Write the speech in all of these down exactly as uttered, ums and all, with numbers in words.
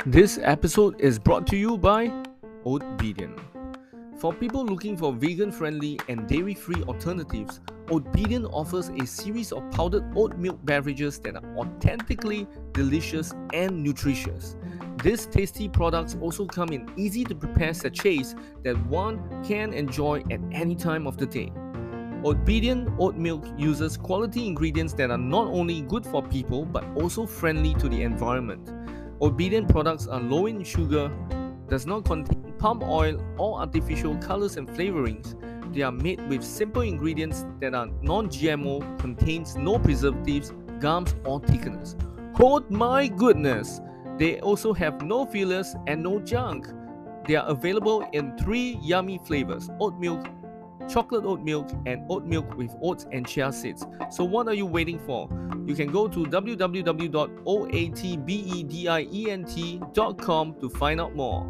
This episode is brought to you by Oatbedian. For people looking for vegan-friendly and dairy-free alternatives, Oatbedian offers a series of powdered oat milk beverages that are authentically delicious and nutritious. These tasty products also come in easy-to-prepare sachets that one can enjoy at any time of the day. Oatbedian oat milk uses quality ingredients that are not only good for people but also friendly to the environment. Oatbedian products are low in sugar, does not contain palm oil or artificial colors and flavorings. They are made with simple ingredients that are non-G M O, contains no preservatives, gums or thickeners. Oh my goodness! They also have no fillers and no junk. They are available in three yummy flavors: oat milk, chocolate oat milk, and oat milk with oats and chia seeds. So what are you waiting for? You can go to w w w dot oatbedient dot com to find out more.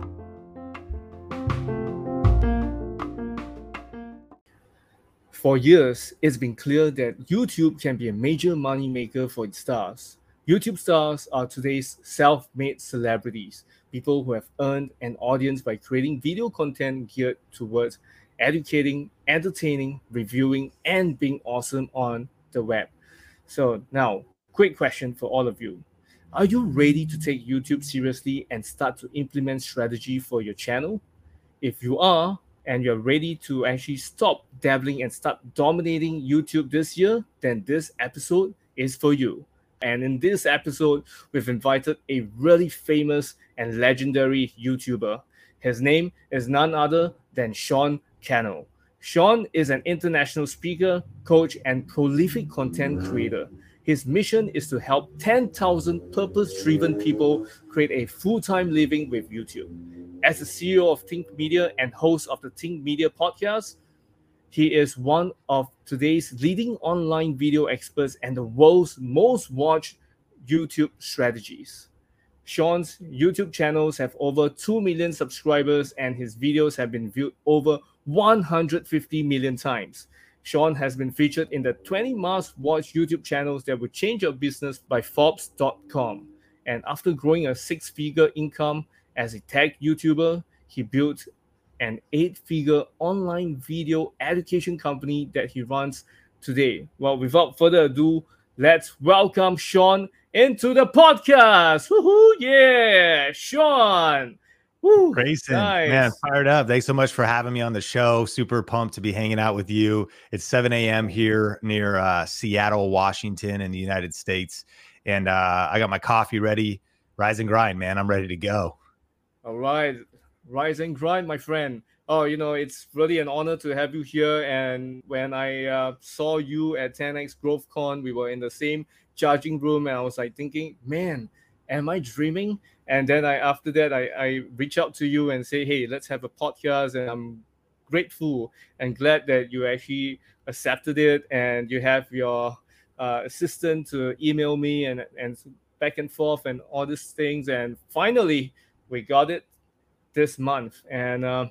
For years, it's been clear that YouTube can be a major moneymaker for its stars. YouTube stars are today's self-made celebrities, people who have earned an audience by creating video content geared towards educating, entertaining, reviewing, and being awesome on the web. So now, quick question for all of you. Are you ready to take YouTube seriously and start to implement strategy for your channel? If you are, and you're ready to actually stop dabbling and start dominating YouTube this year, then this episode is for you. And in this episode, we've invited a really famous and legendary YouTuber. His name is none other than Sean Cannell. Sean is an international speaker, coach, and prolific content creator. His mission is to help ten thousand purpose-driven people create a full-time living with YouTube. As the C E O of Think Media and host of the Think Media podcast, he is one of today's leading online video experts and the world's most watched YouTube strategies. Sean's YouTube channels have over two million subscribers and his videos have been viewed over one hundred fifty million times. Sean has been featured in the twenty most watched YouTube channels that will change your business by Forbes dot com. And after growing a six-figure income as a tech YouTuber, he built an eight-figure online video education company that he runs today. Well, without further ado, let's welcome Sean into the podcast. Woohoo! Yeah, Sean. Woo, Grayson, nice. Man, fired up. Thanks so much for having me on the show. Super pumped to be hanging out with you. It's seven a.m. here near uh, Seattle, Washington in the United States. And uh, I got my coffee ready. Rise and grind, man. I'm ready to go. All right. Rise and grind, my friend. Oh, you know, it's really an honor to have you here. And when I uh, saw you at ten X GrowthCon, we were in the same charging room. And I was like thinking, man, am I dreaming? And then I, after that, I, I reach out to you and say, hey, let's have a podcast. And I'm grateful and glad that you actually accepted it. And you have your uh, assistant to email me and, and back and forth and all these things. And finally, we got it this month. And uh,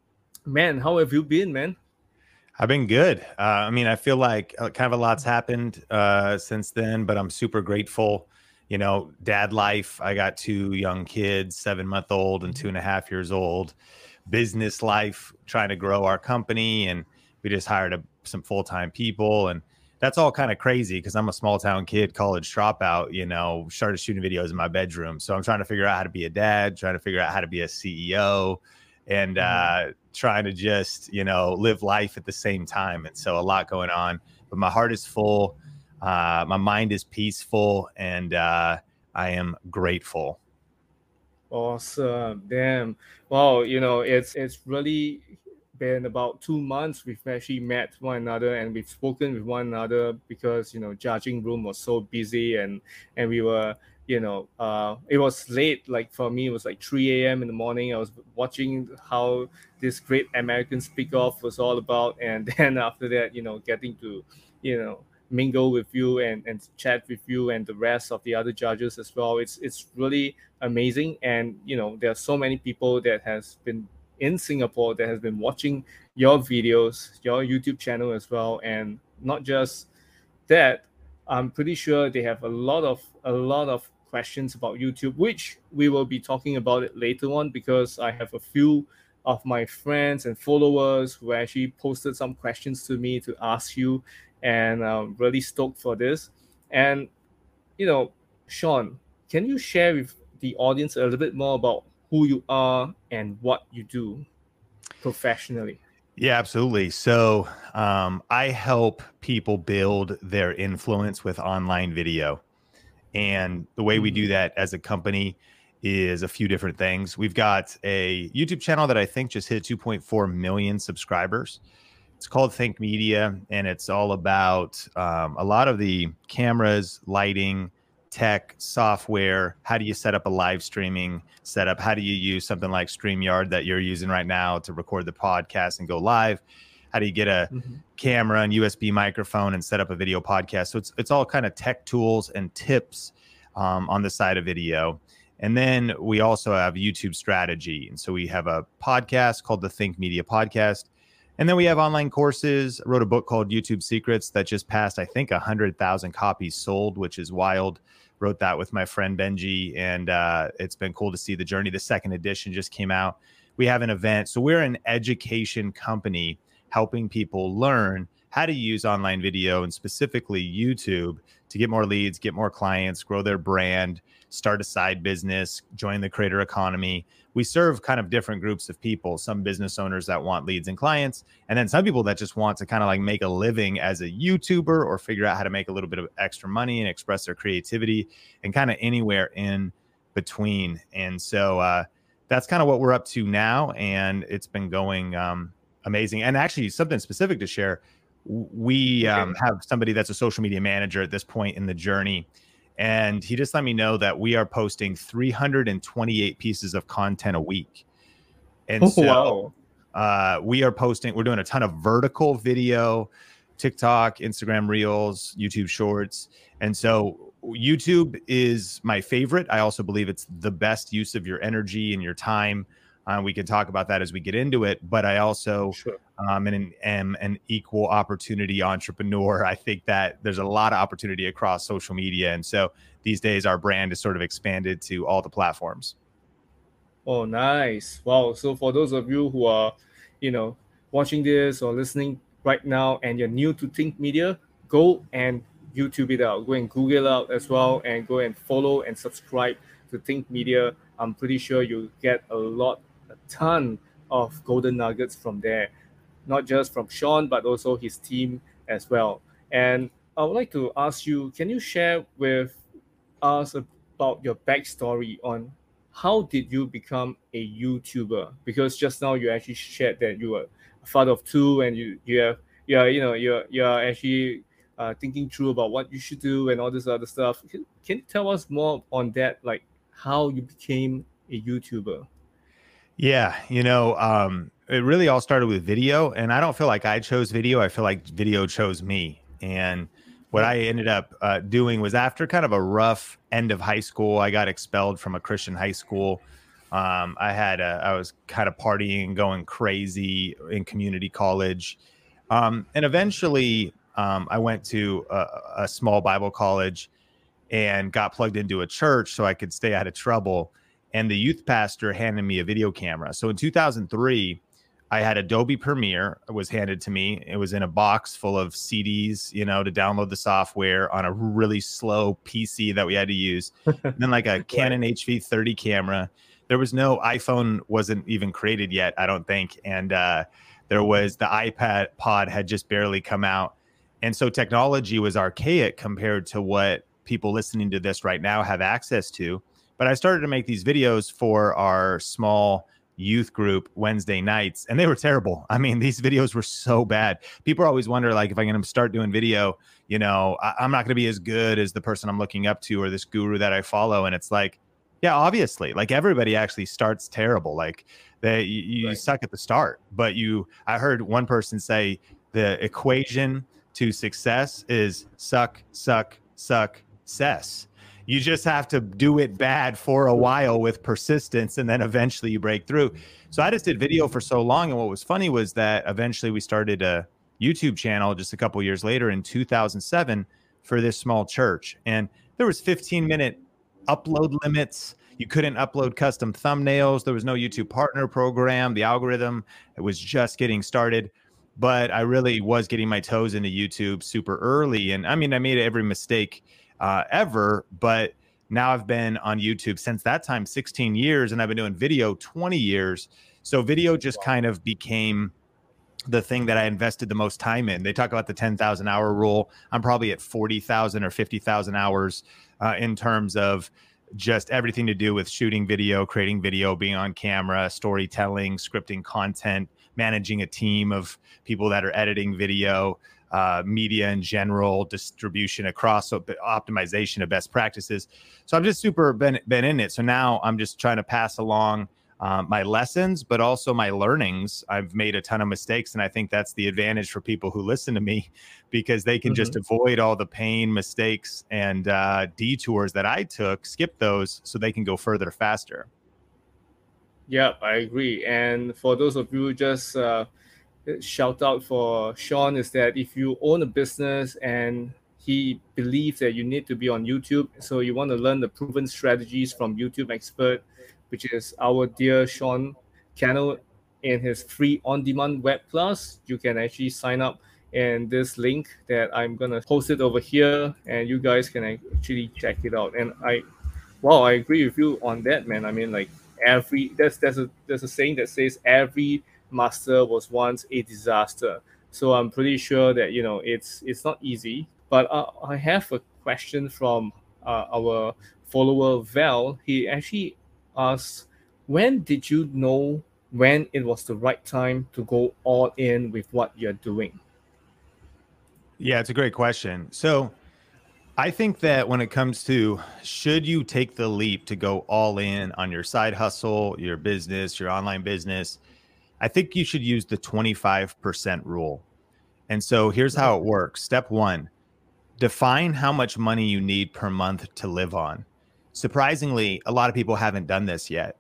man, how have you been, man? I've been good. Uh, I mean, I feel like uh, kind of a lot's happened uh, since then, but I'm super grateful. You know, dad life. I got two young kids, seven month old and two and a half years old. Business life, trying to grow our company. And we just hired a, some full-time people. And that's all kind of crazy because I'm a small town kid, college dropout, you know, started shooting videos in my bedroom. So I'm trying to figure out how to be a dad, trying to figure out how to be a C E O and uh, trying to just, you know, live life at the same time. And so a lot going on, but my heart is full. Uh, my mind is peaceful and uh, I am grateful. Awesome. Damn. Wow. You know, it's it's really been about two months we've actually met one another and we've spoken with one another because, you know, judging room was so busy and and we were, you know, uh, it was late. Like for me, it was like three a.m. in the morning. I was watching how this great American Speak Off was all about. And then after that, you know, getting to, you know, mingle with you and, and chat with you and the rest of the other judges as well. It's it's really amazing. And, you know, there are so many people that has been in Singapore that has been watching your videos, your YouTube channel as well. And not just that, I'm pretty sure they have a lot of a lot of questions about YouTube, which we will be talking about it later on, because I have a few of my friends and followers who actually posted some questions to me to ask you, and I'm really stoked for this. And, you know, Sean, can you share with the audience a little bit more about who you are and what you do professionally? Yeah, absolutely. So um, I help people build their influence with online video. And the way we do that as a company is a few different things. We've got a YouTube channel that I think just hit two point four million subscribers. It's called Think Media, and it's all about um, a lot of the cameras, lighting, tech, software. How do you set up a live streaming setup? How do you use something like StreamYard that you're using right now to record the podcast and go live? How do you get a mm-hmm. camera and U S B microphone and set up a video podcast? So it's it's all kind of tech tools and tips um, on the side of video. And then we also have YouTube strategy. And so we have a podcast called the Think Media Podcast. And then we have online courses. I wrote a book called YouTube Secrets that just passed, I think, one hundred thousand copies sold, which is wild. Wrote that with my friend Benji, and uh, it's been cool to see the journey. The second edition just came out. We have an event. So we're an education company helping people learn how to use online video and specifically YouTube to get more leads, get more clients, grow their brand, start a side business, join the creator economy. We serve kind of different groups of people, some business owners that want leads and clients, and then some people that just want to kind of like make a living as a YouTuber or figure out how to make a little bit of extra money and express their creativity, and kind of anywhere in between. And so uh, that's kind of what we're up to now, and it's been going um, amazing. And actually something specific to share, we um, have somebody that's a social media manager at this point in the journey. And he just let me know that we are posting three hundred twenty-eight pieces of content a week. And oh, so wow. uh, we are posting, we're doing a ton of vertical video, TikTok, Instagram Reels, YouTube Shorts. And so YouTube is my favorite. I also believe it's the best use of your energy and your time. Uh, we can talk about that as we get into it. But I also Sure. um, am, am an equal opportunity entrepreneur. I think that there's a lot of opportunity across social media. And so these days, our brand is sort of expanded to all the platforms. Oh, nice. Wow. So for those of you who are, you know, watching this or listening right now and you're new to Think Media, go and YouTube it out. Go and Google out as well, and go and follow and subscribe to Think Media. I'm pretty sure you'll get a lot, a ton of golden nuggets from there, not just from Sean, but also his team as well. And I would like to ask you, can you share with us about your backstory on how did you become a YouTuber? Because just now you actually shared that you were a father of two, and you you have you are, you know you're you're actually uh, thinking through about what you should do and all this other stuff. Can, can you tell us more on that, like how you became a YouTuber? Yeah, you know, um, it really all started with video, and I don't feel like I chose video. I feel like video chose me. And what I ended up uh, doing was, after kind of a rough end of high school, I got expelled from a Christian high school. Um, I had a, I was kind of partying, going crazy in community college. Um, and eventually um, I went to a, a small Bible college and got plugged into a church so I could stay out of trouble. And the youth pastor handed me a video camera. So in two thousand three, I had Adobe Premiere. It was handed to me. It was in a box full of C Ds, you know, to download the software on a really slow P C that we had to use. And then like a Canon H V thirty camera. There was no iPhone, wasn't even created yet, I don't think. And uh, there was the iPad pod had just barely come out. And so technology was archaic compared to what people listening to this right now have access to. But I started to make these videos for our small youth group Wednesday nights, and they were terrible. I mean, these videos were so bad. People always wonder, like, if I'm going to start doing video, you know, I- I'm not going to be as good as the person I'm looking up to or this guru that I follow. And it's like, yeah, obviously, like everybody actually starts terrible. Like they, you, you right. suck at the start, but you, I heard one person say the equation to success is suck, suck, suck, cess. You just have to do it bad for a while with persistence, and then eventually you break through. So I just did video for so long. And what was funny was that eventually we started a YouTube channel just a couple of years later in two thousand seven for this small church. And there was fifteen minute upload limits. You couldn't upload custom thumbnails. There was no YouTube partner program. The algorithm, it was just getting started. But I really was getting my toes into YouTube super early. And I mean, I made every mistake uh, ever, but now I've been on YouTube since that time, sixteen years, and I've been doing video twenty years. So video just kind of became the thing that I invested the most time in. They talk about the ten thousand hour rule. I'm probably at forty thousand or fifty thousand hours uh, in terms of just everything to do with shooting video, creating video, being on camera, storytelling, scripting content, managing a team of people that are editing video, uh, media in general, distribution across, so optimization of best practices. So I've just super been, been in it. So now I'm just trying to pass along um, my lessons, but also my learnings. I've made a ton of mistakes, and I think that's the advantage for people who listen to me, because they can mm-hmm. just avoid all the pain, mistakes, and uh, detours that I took, skip those, so they can go further faster. Yeah, I agree. And for those of you, just uh, shout out for Sean is that if you own a business and he believes that you need to be on YouTube, so you want to learn the proven strategies from YouTube expert, which is our dear Sean Cannell, in his free on-demand web class, you can actually sign up. And this link that I'm gonna post it over here, and you guys can actually check it out. And I, wow, I agree with you on that, man. I mean, like every there's there's a there's a saying that says every master was once a disaster. So I'm pretty sure that you know it's it's not easy. But uh, I have a question from uh, our follower Val. He actually asks, when did you know when it was the right time to go all in with what you're doing? Yeah, it's a great question. So I think that when it comes to should you take the leap to go all in on your side hustle, your business, your online business, I think you should use the twenty-five percent rule. And so here's how it works. Step one, define how much money you need per month to live on. Surprisingly, a lot of people haven't done this yet.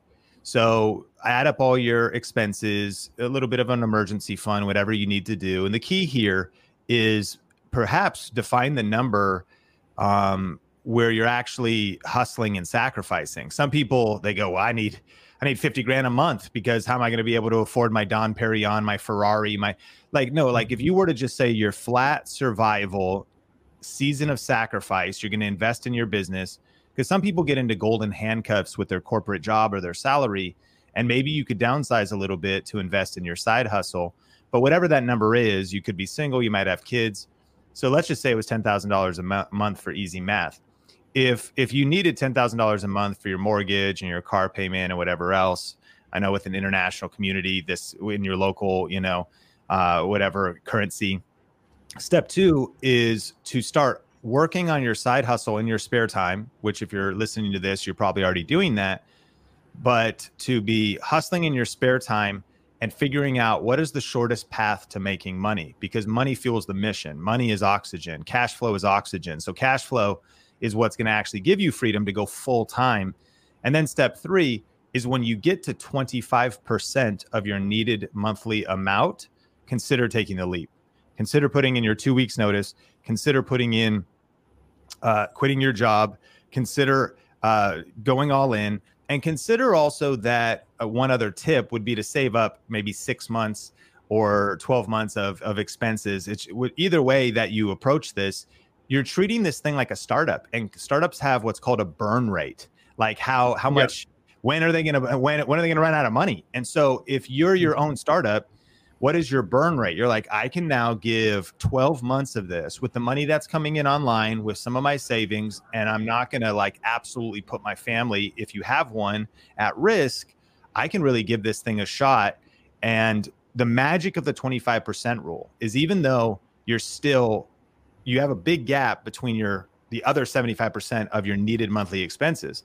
So add up all your expenses, a little bit of an emergency fund, whatever you need to do. And the key here is perhaps define the number um, where you're actually hustling and sacrificing. Some people, they go, well, I need, I need fifty grand a month because how am I going to be able to afford my Dom Perignon, my Ferrari, my, like, no, like if you were to just say your flat survival season of sacrifice, you're going to invest in your business, because some people get into golden handcuffs with their corporate job or their salary, and maybe you could downsize a little bit to invest in your side hustle. But whatever that number is, you could be single, you might have kids. So let's just say it was ten thousand dollars a mo- month for easy math. If if you needed ten thousand dollars a month for your mortgage and your car payment and whatever else, I know with an international community, this in your local, you know, uh, whatever currency. Step two is to start working on your side hustle in your spare time, which if you're listening to this, you're probably already doing that. But to be hustling in your spare time and figuring out what is the shortest path to making money, because money fuels the mission. Money is oxygen. Cash flow is oxygen. So cash flow is what's going to actually give you freedom to go full time. And then step three is when you get to twenty-five percent of your needed monthly amount, consider taking the leap. Consider putting in your two weeks notice. Consider putting in uh, quitting your job. Consider uh, going all in. And consider also that uh, one other tip would be to save up maybe six months or twelve months of, of expenses. It's either way that you approach this, you're treating this thing like a startup, and startups have what's called a burn rate. Like how, how much, yeah. when are they going to, when, when are they going to run out of money? And so if you're your own startup, what is your burn rate? You're like, I can now give twelve months of this with the money that's coming in online with some of my savings. And I'm not going to like absolutely put my family, if you have one, at risk. I can really give this thing a shot. And the magic of the twenty-five percent rule is, even though you're still, you have a big gap between your, the other seventy-five percent of your needed monthly expenses.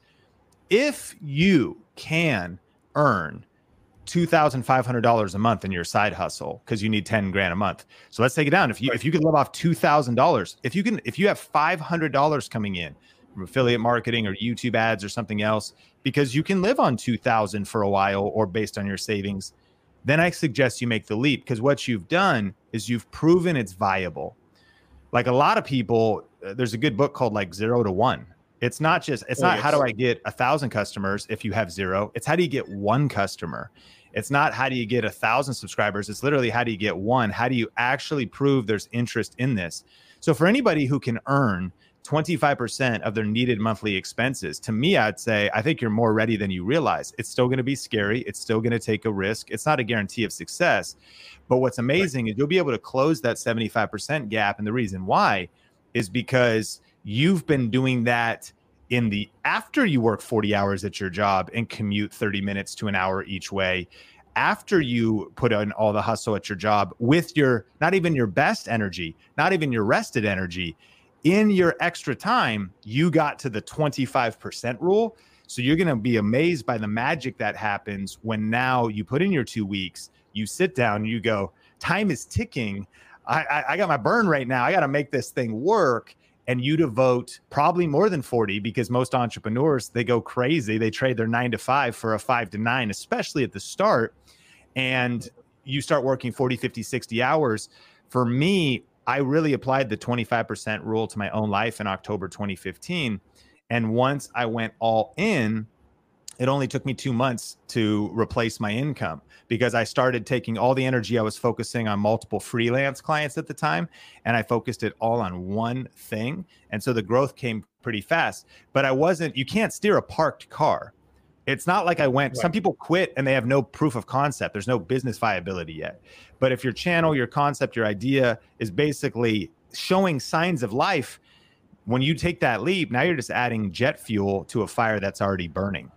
If you can earn two thousand five hundred dollars a month in your side hustle, because you need ten grand a month. So let's take it down. If you, if you can live off two thousand dollars, if you can, if you have five hundred dollars coming in from affiliate marketing or YouTube ads or something else, because you can live on two thousand for a while or based on your savings, then I suggest you make the leap, because what you've done is you've proven it's viable. Like a lot of people, there's a good book called like Zero to One. It's not just, it's Oh, not yes. how do I get a thousand customers if you have zero. It's how do you get one customer? It's not how do you get a thousand subscribers. It's literally how do you get one? How do you actually prove there's interest in this? So for anybody who can earn twenty-five percent of their needed monthly expenses, to me, I'd say, I think you're more ready than you realize. It's still going to be scary. It's still going to take a risk. It's not a guarantee of success. But what's amazing right. is you'll be able to close that seventy-five percent gap. And the reason why is because you've been doing that in the after you work forty hours at your job and commute thirty minutes to an hour each way, after you put in all the hustle at your job with your, not even your best energy, not even your rested energy, in your extra time, you got to the twenty-five percent rule. So you're going to be amazed by the magic that happens when now you put in your two weeks, you sit down, you go, time is ticking. I, I, I got my burn right now. I got to make this thing work. And you devote probably more than forty, because most entrepreneurs, they go crazy. They trade their nine to five for a five to nine, especially at the start. And you start working forty, fifty, sixty hours. For me, I really applied the twenty-five percent rule to my own life in October twenty fifteen. And once I went all in, it only took me two months to replace my income, because I started taking all the energy I was focusing on multiple freelance clients at the time, and I focused it all on one thing. And so the growth came pretty fast, but I wasn't, you can't steer a parked car. It's not like I went, right. Some people quit and they have no proof of concept. There's no business viability yet. But if your channel, your concept, your idea is basically showing signs of life, when you take that leap, now you're just adding jet fuel to a fire that's already burning.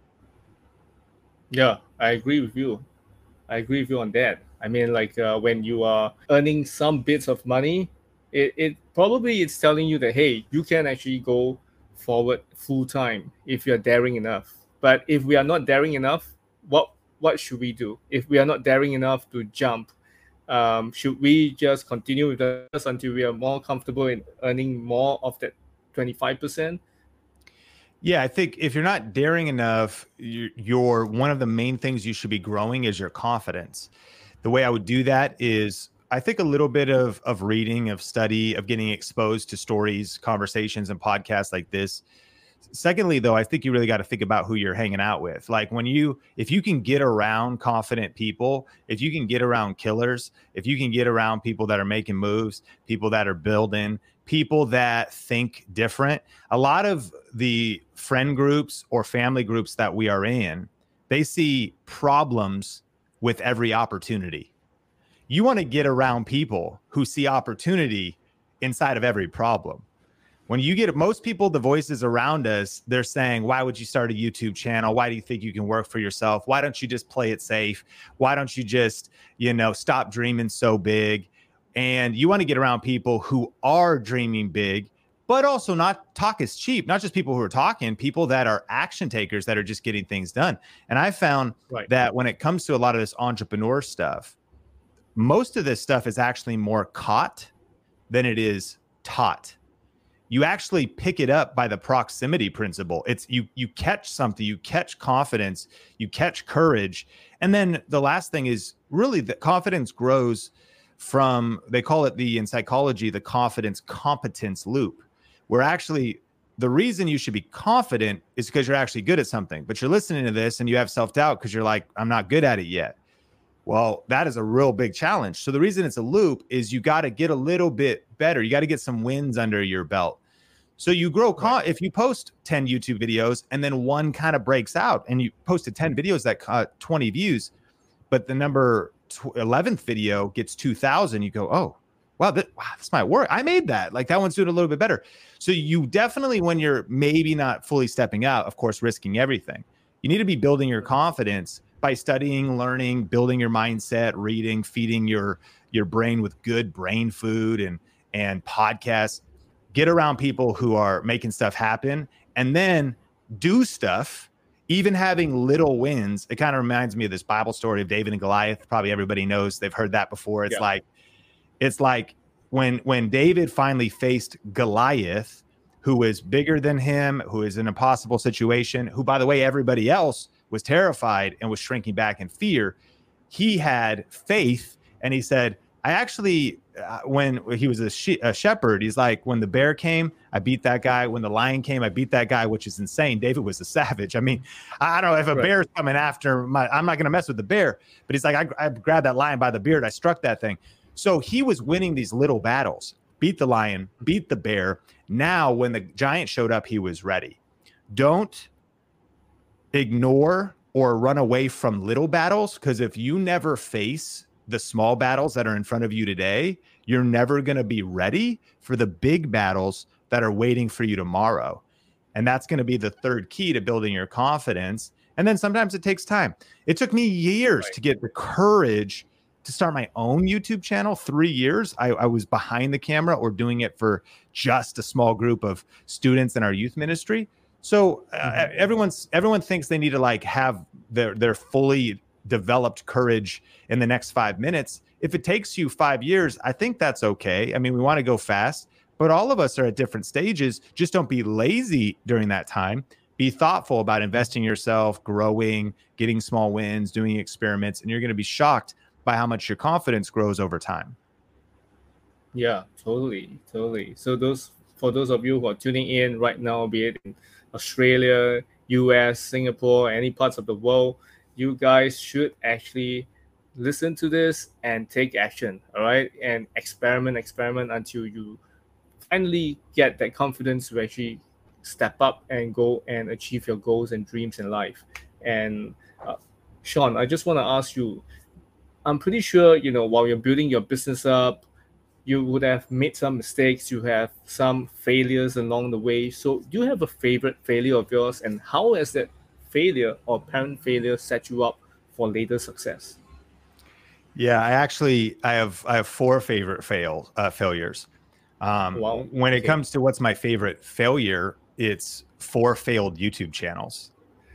Yeah, I agree with you. I agree with you on that. I mean, like uh, when you are earning some bits of money, it, it probably it's telling you that, hey, you can actually go forward full time if you're daring enough. But if we are not daring enough, what what should we do? If we are not daring enough to jump, um, should we just continue with this until we are more comfortable in earning more of that twenty-five percent? Yeah, I think if you're not daring enough, you're, you're one of the main things you should be growing is your confidence. The way I would do that is, I think, a little bit of of reading, of study, of getting exposed to stories, conversations, and podcasts like this. Secondly, though, I think you really got to think about who you're hanging out with. Like when you, if you can get around confident people, if you can get around killers, if you can get around people that are making moves, people that are building, people that think different, a lot of the friend groups or family groups that we are in, they see problems with every opportunity. You want to get around people who see opportunity inside of every problem. When you get most people, the voices around us, they're saying, why would you start a YouTube channel? Why do you think you can work for yourself? Why don't you just play it safe? Why don't you just, you know, stop dreaming so big? And you want to get around people who are dreaming big, but also not talk is cheap. Not just people who are talking, people that are action takers that are just getting things done. And I found right. that when it comes to a lot of this entrepreneur stuff, most of this stuff is actually more caught than it is taught. You actually pick it up by the proximity principle. It's you, you catch something, you catch confidence, you catch courage. And then the last thing is really that confidence grows from, they call it the, in psychology, the confidence competence loop, where actually the reason you should be confident is because you're actually good at something, but you're listening to this and you have self-doubt because you're like, I'm not good at it yet. Well, that is a real big challenge. So the reason it's a loop is you got to get a little bit better. You got to get some wins under your belt. So you grow, con- if you post ten YouTube videos and then one kind of breaks out and you posted ten videos that caught twenty views, but the number eleventh video gets two thousand, you go, oh, wow, that, wow, this might work. I made that. Like that one's doing a little bit better. So you definitely, when you're maybe not fully stepping out, of course, risking everything, you need to be building your confidence by studying, learning, building your mindset, reading, feeding your, your brain with good brain food and, and podcasts. Get around people who are making stuff happen and then do stuff, even having little wins. It kind of reminds me of this Bible story of David and Goliath. Probably everybody knows, they've heard that before. It's yeah. like, it's like when, when David finally faced Goliath, who was bigger than him, who is an impossible situation, who, by the way, everybody else was terrified and was shrinking back in fear. He had faith and he said, I actually, uh, when he was a, she- a shepherd, he's like, when the bear came, I beat that guy. When the lion came, I beat that guy, which is insane. David was a savage. I mean, I don't know if a Right. bear's coming after my, I'm not going to mess with the bear, but he's like, I, I grabbed that lion by the beard. I struck that thing. So he was winning these little battles, beat the lion, beat the bear. Now, when the giant showed up, he was ready. Don't ignore or run away from little battles, because if you never face the small battles that are in front of you today, you're never going to be ready for the big battles that are waiting for you tomorrow. And that's going to be the third key to building your confidence. And then sometimes it takes time. It took me years right. to get the courage to start my own YouTube channel. Three years. I, I was behind the camera or doing it for just a small group of students in our youth ministry. So uh, mm-hmm. everyone's everyone thinks they need to like have their their fully developed courage in the next five minutes. If it takes you five years, I think that's okay. I mean, we want to go fast, but all of us are at different stages. Just don't be lazy during that time. Be thoughtful about investing in yourself, growing, getting small wins, doing experiments, and you're going to be shocked by how much your confidence grows over time. Yeah, totally, totally. So those for those of you who are tuning in right now, be it in Australia, U S, Singapore, any parts of the world, you guys should actually listen to this and take action, all right? And experiment, experiment until you finally get that confidence to actually step up and go and achieve your goals and dreams in life. And uh, Sean, I just want to ask you, I'm pretty sure, you know, while you're building your business up, you would have made some mistakes, you have some failures along the way. So do you have a favorite failure of yours, and how has that failure or apparent failure set you up for later success? Yeah, I actually, I have I have four favorite fail uh, failures. Um, wow. When okay. it comes to what's my favorite failure, it's four failed YouTube channels.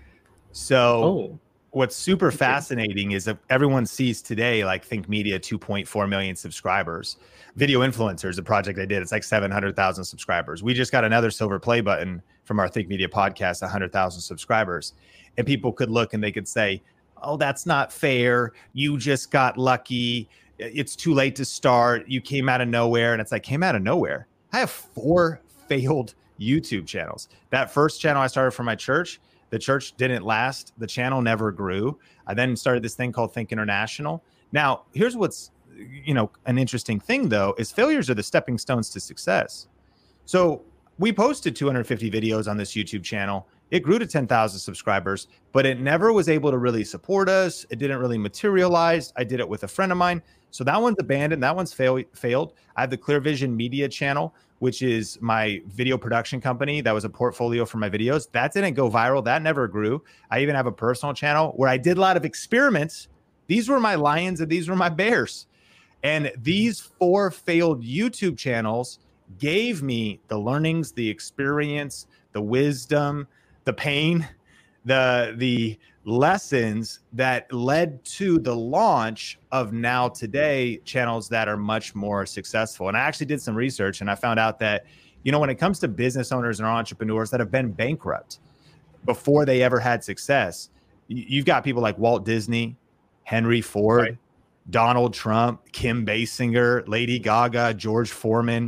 So oh. what's super okay. fascinating is that everyone sees today, like Think Media, two point four million subscribers. Video Influencers, a project I did, it's like seven hundred thousand subscribers. We just got another silver play button from our Think Media podcast, one hundred thousand subscribers. And people could look and they could say, oh, that's not fair. You just got lucky. It's too late to start. You came out of nowhere. And it's like, came out of nowhere. I have four failed YouTube channels. That first channel I started for my church, the church didn't last. The channel never grew. I then started this thing called Think International. Now, here's what's, you know, an interesting thing though, is failures are the stepping stones to success. So we posted two hundred fifty videos on this YouTube channel. It grew to ten thousand subscribers, but it never was able to really support us. It didn't really materialize. I did it with a friend of mine. So that one's abandoned. That one's fail, failed. I have the Clear Vision Media channel, which is my video production company. That was a portfolio for my videos. That didn't go viral. That never grew. I even have a personal channel where I did a lot of experiments. These were my lions and these were my bears. And these four failed YouTube channels gave me the learnings, the experience, the wisdom, the pain, the the lessons that led to the launch of now today channels that are much more successful. And I actually did some research and I found out that, you know, when it comes to business owners and entrepreneurs that have been bankrupt before they ever had success, you've got people like Walt Disney, Henry Ford, right. Donald Trump, Kim Basinger, Lady Gaga, George Foreman,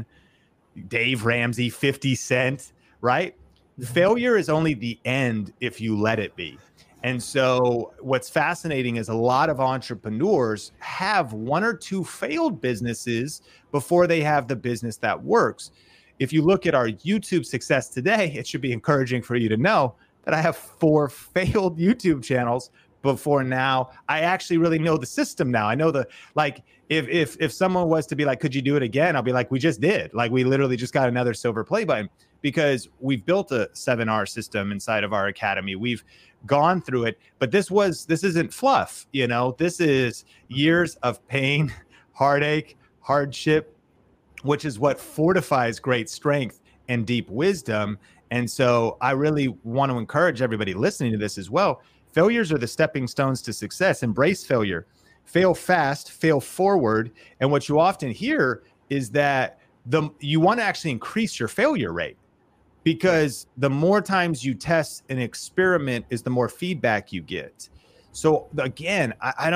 Dave Ramsey, fifty Cent, right? Failure is only the end if you let it be. And so what's fascinating is a lot of entrepreneurs have one or two failed businesses before they have the business that works. If you look at our YouTube success today, it should be encouraging for you to know that I have four failed YouTube channels before now. I actually really know the system now. I know the, like, if if if someone was to be like, could you do it again? I'll be like, we just did. Like, we literally just got another silver play button because we've built a seven R system inside of our academy. We've gone through it, but this was, this isn't fluff. You know, this is years of pain, heartache, hardship, which is what fortifies great strength and deep wisdom. And so I really want to encourage everybody listening to this as well. Failures are the stepping stones to success. Embrace failure. Fail fast, fail forward. And what you often hear is that the you want to actually increase your failure rate, because the more times you test and experiment is the more feedback you get. So again, I, I don't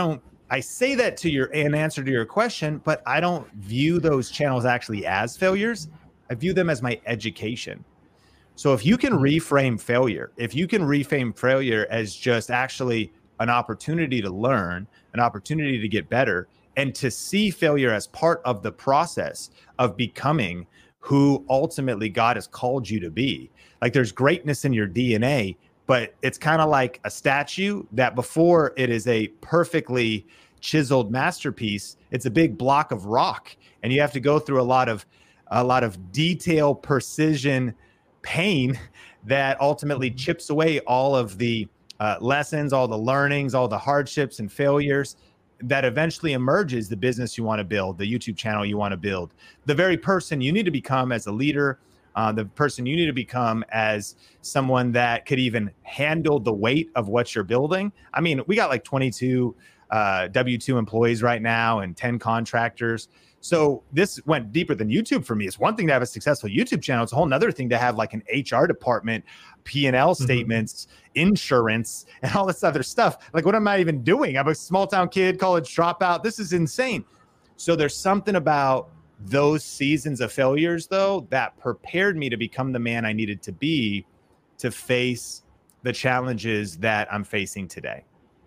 I say that to your an answer to your question, but I don't view those channels actually as failures. I view them as my education. So if you can reframe failure, if you can reframe failure as just actually an opportunity to learn, an opportunity to get better, and to see failure as part of the process of becoming who ultimately God has called you to be. Like there's greatness in your D N A, but it's kind of like a statue that before it is a perfectly chiseled masterpiece, it's a big block of rock. And you have to go through a lot of a lot of detail, precision, pain that ultimately chips away all of the uh, lessons, all the learnings, all the hardships and failures that eventually emerges the business you want to build, the YouTube channel you want to build, the very person you need to become as a leader, uh, the person you need to become as someone that could even handle the weight of what you're building. I mean, we got like twenty-two uh, W two employees right now and ten contractors. So this went deeper than YouTube for me. It's one thing to have a successful YouTube channel. It's a whole nother thing to have like an H R department, P and L statements, mm-hmm. insurance, and all this other stuff. Like, what am I even doing? I'm a small town kid, college dropout. This is insane. So there's something about those seasons of failures, though, that prepared me to become the man I needed to be to face the challenges that I'm facing today.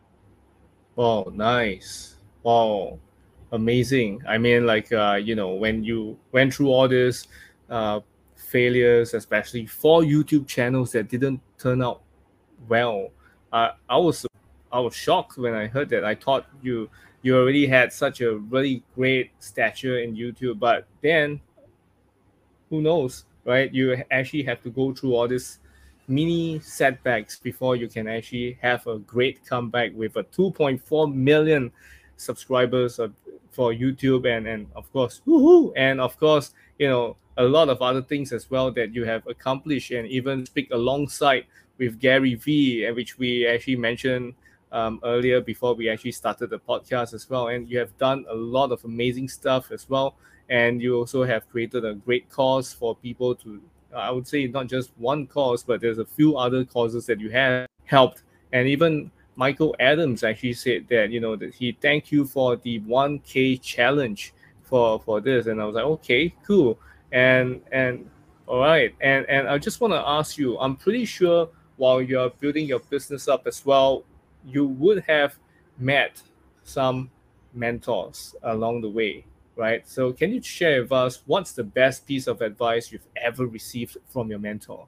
Oh, nice. Wow. Amazing. I mean, like, uh, you know, when you went through all this uh, failures, especially for YouTube channels that didn't turn out well, uh, I was I was shocked when I heard that. I thought you you already had such a really great stature in YouTube, but then who knows, right? You actually have to go through all this mini setbacks before you can actually have a great comeback with a two point four million subscribers for YouTube, and and of course woohoo, and of course, you know, a lot of other things as well that you have accomplished, and even speak alongside with Gary Vee, which we actually mentioned um, earlier before we actually started the podcast as well. And you have done a lot of amazing stuff as well, and you also have created a great cause for people to, I would say, not just one cause, but there's a few other causes that you have helped. And even Michael Adams actually said that, you know, that he thanked you for the one K challenge for for this. And I was like, okay, cool. And and all right. And and I just want to ask you, I'm pretty sure while you're building your business up as well, you would have met some mentors along the way, right? So can you share with us what's the best piece of advice you've ever received from your mentor?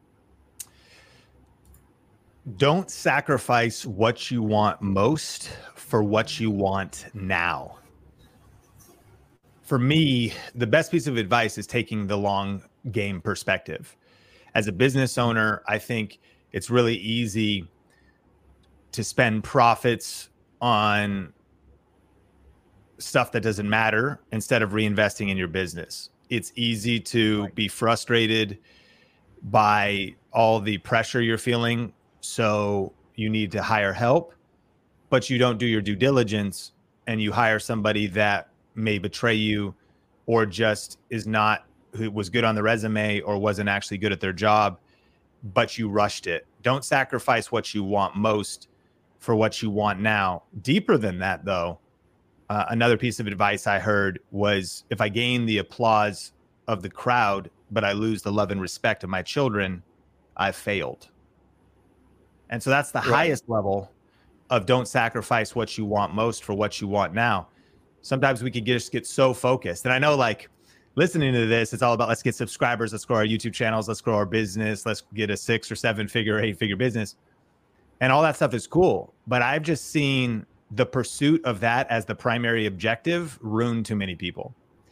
Don't sacrifice what you want most for what you want now. For me, the best piece of advice is taking the long game perspective. As a business owner, I think it's really easy to spend profits on stuff that doesn't matter instead of reinvesting in your business. It's easy to be frustrated by all the pressure you're feeling, so you need to hire help, but you don't do your due diligence and you hire somebody that may betray you or just is not, who was good on the resume or wasn't actually good at their job, but you rushed it. Don't sacrifice what you want most for what you want now. Deeper than that, though, uh, another piece of advice I heard was, if I gain the applause of the crowd, but I lose the love and respect of my children, I've failed. And so that's the right. highest level of don't sacrifice what you want most for what you want now. Sometimes we could just get so focused. And I know, like, listening to this, it's all about, let's get subscribers, let's grow our YouTube channels, let's grow our business, let's get a six or seven figure, eight figure business. And all that stuff is cool. But I've just seen the pursuit of that as the primary objective ruin too many people.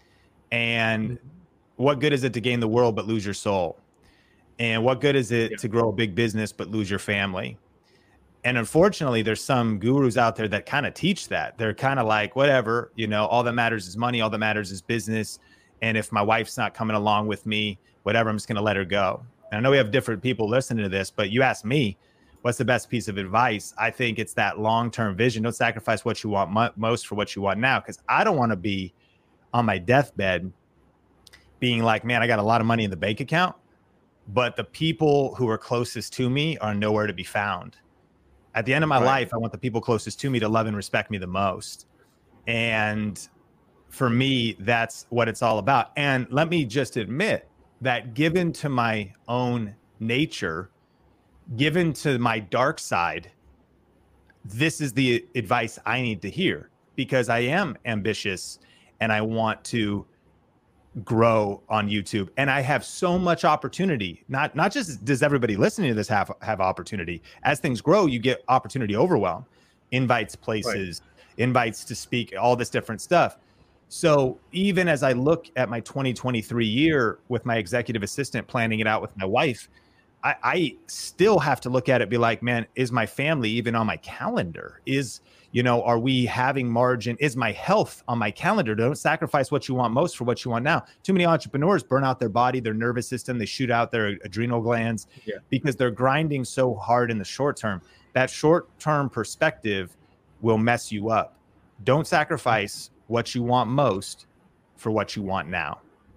And what good is it to gain the world but lose your soul? And what good is it yeah. to grow a big business but lose your family? And unfortunately, there's some gurus out there that kind of teach that. They're kind of like, whatever, you know, all that matters is money. All that matters is business. And if my wife's not coming along with me, whatever, I'm just going to let her go. And I know we have different people listening to this, but you ask me, what's the best piece of advice? I think it's that long-term vision. Don't sacrifice what you want mo- most for what you want now. Because I don't want to be on my deathbed being like, man, I got a lot of money in the bank account, but the people who are closest to me are nowhere to be found. At the end of my right. life, I want the people closest to me to love and respect me the most. And for me, that's what it's all about. And let me just admit that given to my own nature, given to my dark side, this is the advice I need to hear, because I am ambitious and I want to grow on YouTube, and I have so much opportunity. Not not just does everybody listening to this have have opportunity. As things grow, you get opportunity overwhelm, invites, places, right. invites to speak, all this different stuff. So even as I look at my twenty twenty-three year with my executive assistant planning it out with my wife, I, I still have to look at it, be like, man, is my family even on my calendar? Is, you know, are we having margin? Is my health on my calendar? Don't sacrifice what you want most for what you want now. Too many entrepreneurs burn out their body, their nervous system. They shoot out their adrenal glands yeah. because they're grinding so hard in the short term. That short-term perspective will mess you up. Don't sacrifice what you want most for what you want now.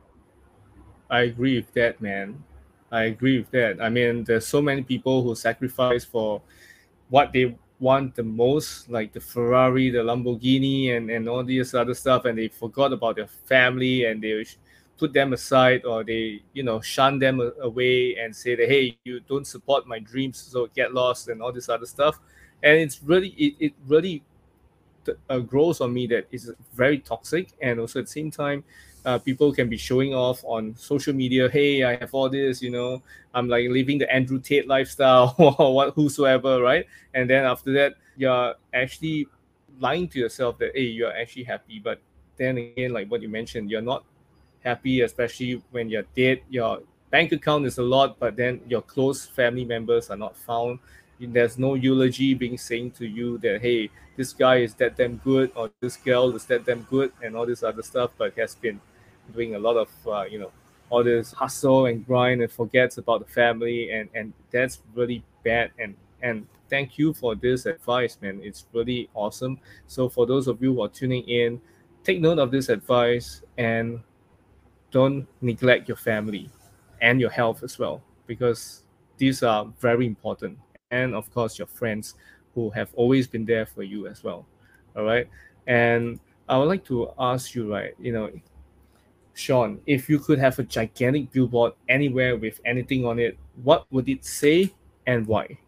I agree with that, man. I agree with that. I mean, there's so many people who sacrifice for what they want the most, like the Ferrari, the Lamborghini, and, and all this other stuff, and they forgot about their family, and they put them aside, or they, you know, shun them away and say that, hey, you don't support my dreams, so get lost, and all this other stuff. And it's really, it, it really uh, grows on me that it's very toxic. And also at the same time, Uh, people can be showing off on social media. Hey, I have all this, you know, I'm like living the Andrew Tate lifestyle or what, whosoever, right? And then after that, you're actually lying to yourself that, hey, you're actually happy. But then again, like what you mentioned, you're not happy, especially when you're dead. Your bank account is a lot, but then your close family members are not found. There's no eulogy being saying to you that, hey, this guy is that damn good, or this girl is that damn good, and all this other stuff, but has been doing a lot of uh, you know, all this hustle and grind and forgets about the family, and and that's really bad. And and thank you for this advice, man. It's really awesome. So for those of you who are tuning in, take note of this advice and don't neglect your family and your health as well, because these are very important. And of course your friends who have always been there for you as well. All right. And I would like to ask you, right, you know, Sean, if you could have a gigantic billboard anywhere with anything on it, what would it say and why?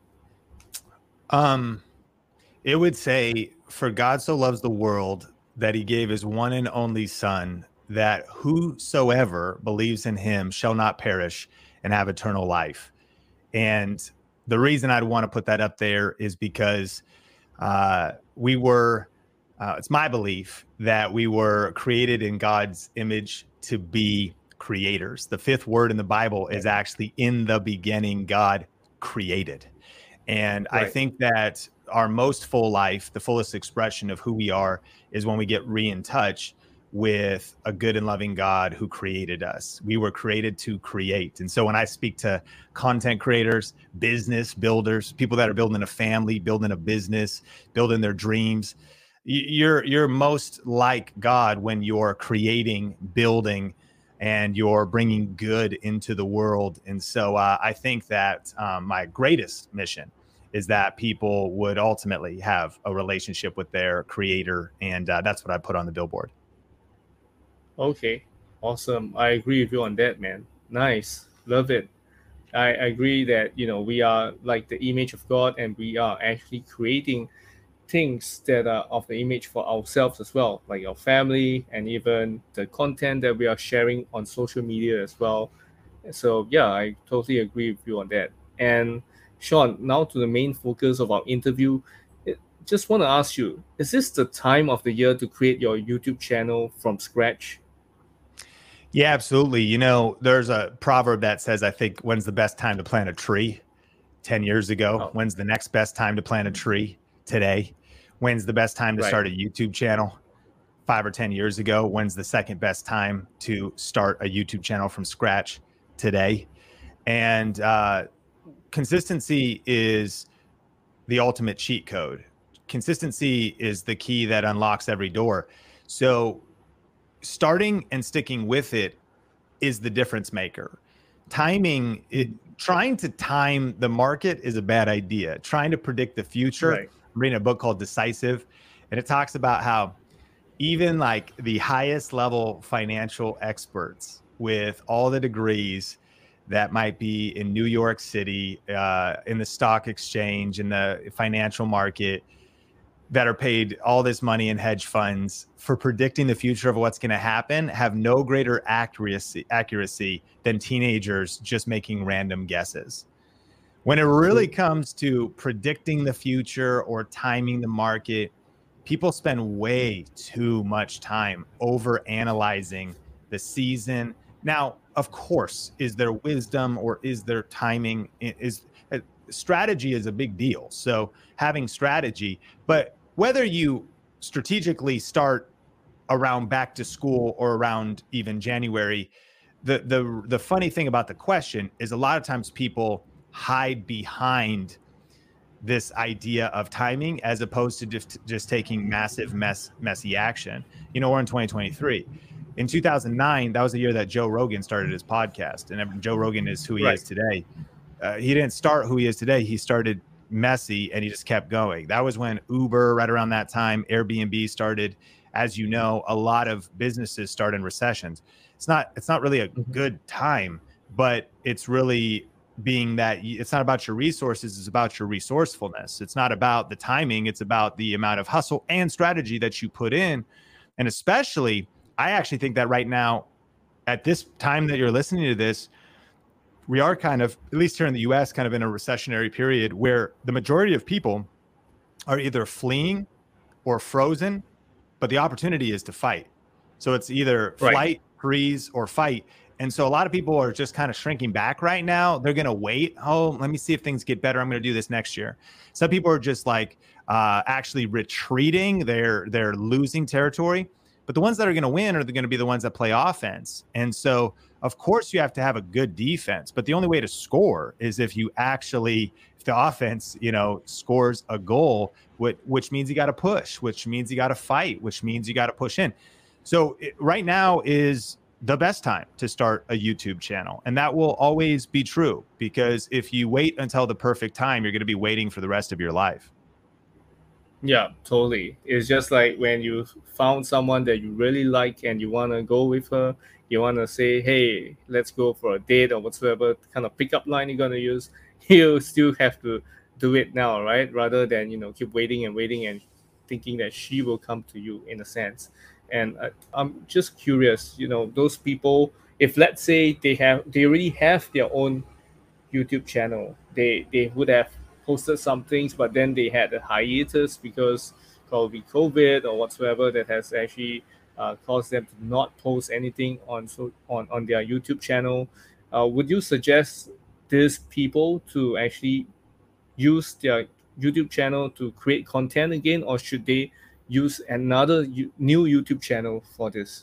Um, it would say, for God so loves the world that he gave his one and only son, that whosoever believes in him shall not perish and have eternal life. And the reason I'd want to put that up there is because uh, we were, uh, it's my belief that we were created in God's image to be creators. The fifth word in the Bible is actually, in the beginning, God created. And right. I think that our most full life, the fullest expression of who we are, is when we get re in touch with a good and loving God who created us. We were created to create. And so when I speak to content creators, business builders, people that are building a family, building a business, building their dreams, you're you're most like God when you're creating, building, and you're bringing good into the world. And so uh, I think that um, my greatest mission is that people would ultimately have a relationship with their creator. And uh, that's what I put on the billboard. Okay, awesome. I agree with you on that, man. Nice. Love it. I agree that, you know, we are like the image of God, and we are actually creating things that are of the image for ourselves as well, like our family, and even the content that we are sharing on social media as well. So yeah, I totally agree with you on that. And Sean, now to the main focus of our interview. Just want to ask you, is this the time of the year to create your YouTube channel from scratch? Yeah, absolutely. You know, there's a proverb that says, I think, when's the best time to plant a tree? ten years ago. Oh. When's the next best time to plant a tree? Today. When's the best time to right. start a YouTube channel? Five or ten years ago. When's the second best time to start a YouTube channel from scratch? Today. And uh, consistency is the ultimate cheat code. Consistency is the key that unlocks every door. So starting and sticking with it is the difference maker. Timing, it, trying to time the market is a bad idea. Trying to predict the future. Right. I'm reading a book called Decisive, and it talks about how even like the highest level financial experts with all the degrees that might be in New York City, uh, in the stock exchange, in the financial market, that are paid all this money in hedge funds for predicting the future of what's going to happen, have no greater accuracy accuracy than teenagers just making random guesses. When it really comes to predicting the future or timing the market, people spend way too much time over analyzing the season. Now, of course, is there wisdom or is there timing? Is uh, strategy is a big deal. So having strategy, but whether you strategically start around back to school or around even January, the the the funny thing about the question is a lot of times people hide behind this idea of timing as opposed to just just taking massive mess messy action. You know, we're in twenty twenty-three. In two thousand nine, that was the year that Joe Rogan started his podcast, and Joe Rogan is who he right. is today. Uh, he didn't start who he is today. He started messy and he just kept going. That was when Uber, right around that time, Airbnb started. As you know, a lot of businesses start in recessions. It's not it's not really a good time, but it's really being that it's not about your resources, it's about your resourcefulness. It's not about the timing, it's about the amount of hustle and strategy that you put in. And especially, I actually think that right now, at this time that you're listening to this, we are kind of, at least here in the U S, kind of in a recessionary period where the majority of people are either fleeing or frozen, but the opportunity is to fight. So it's either flight, right. freeze, or fight. And so a lot of people are just kind of shrinking back right now. They're going to wait. Oh, let me see if things get better. I'm going to do this next year. Some people are just like uh, actually retreating. They're they're losing territory. But the ones that are going to win are going to be the ones that play offense. And so, of course, you have to have a good defense. But the only way to score is if you actually, if the offense, you know, scores a goal, which, which means you got to push, which means you got to fight, which means you got to push in. So it, right now is the best time to start a YouTube channel. And that will always be true, because if you wait until the perfect time, you're going to be waiting for the rest of your life. Yeah, totally. It's just like when you found someone that you really like and you want to go with her, you want to say, hey, let's go for a date or whatsoever kind of pickup line you're going to use, you still have to do it now, right? Rather than, you know, keep waiting and waiting and thinking that she will come to you in a sense. And I, I'm just curious, you know, those people, if let's say they have, they already have their own YouTube channel, they, they would have posted some things, but then they had a hiatus because probably COVID or whatsoever that has actually uh, caused them to not post anything on so on, on their YouTube channel. Uh, would you suggest these people to actually use their YouTube channel to create content again, or should they use another u- new YouTube channel for this?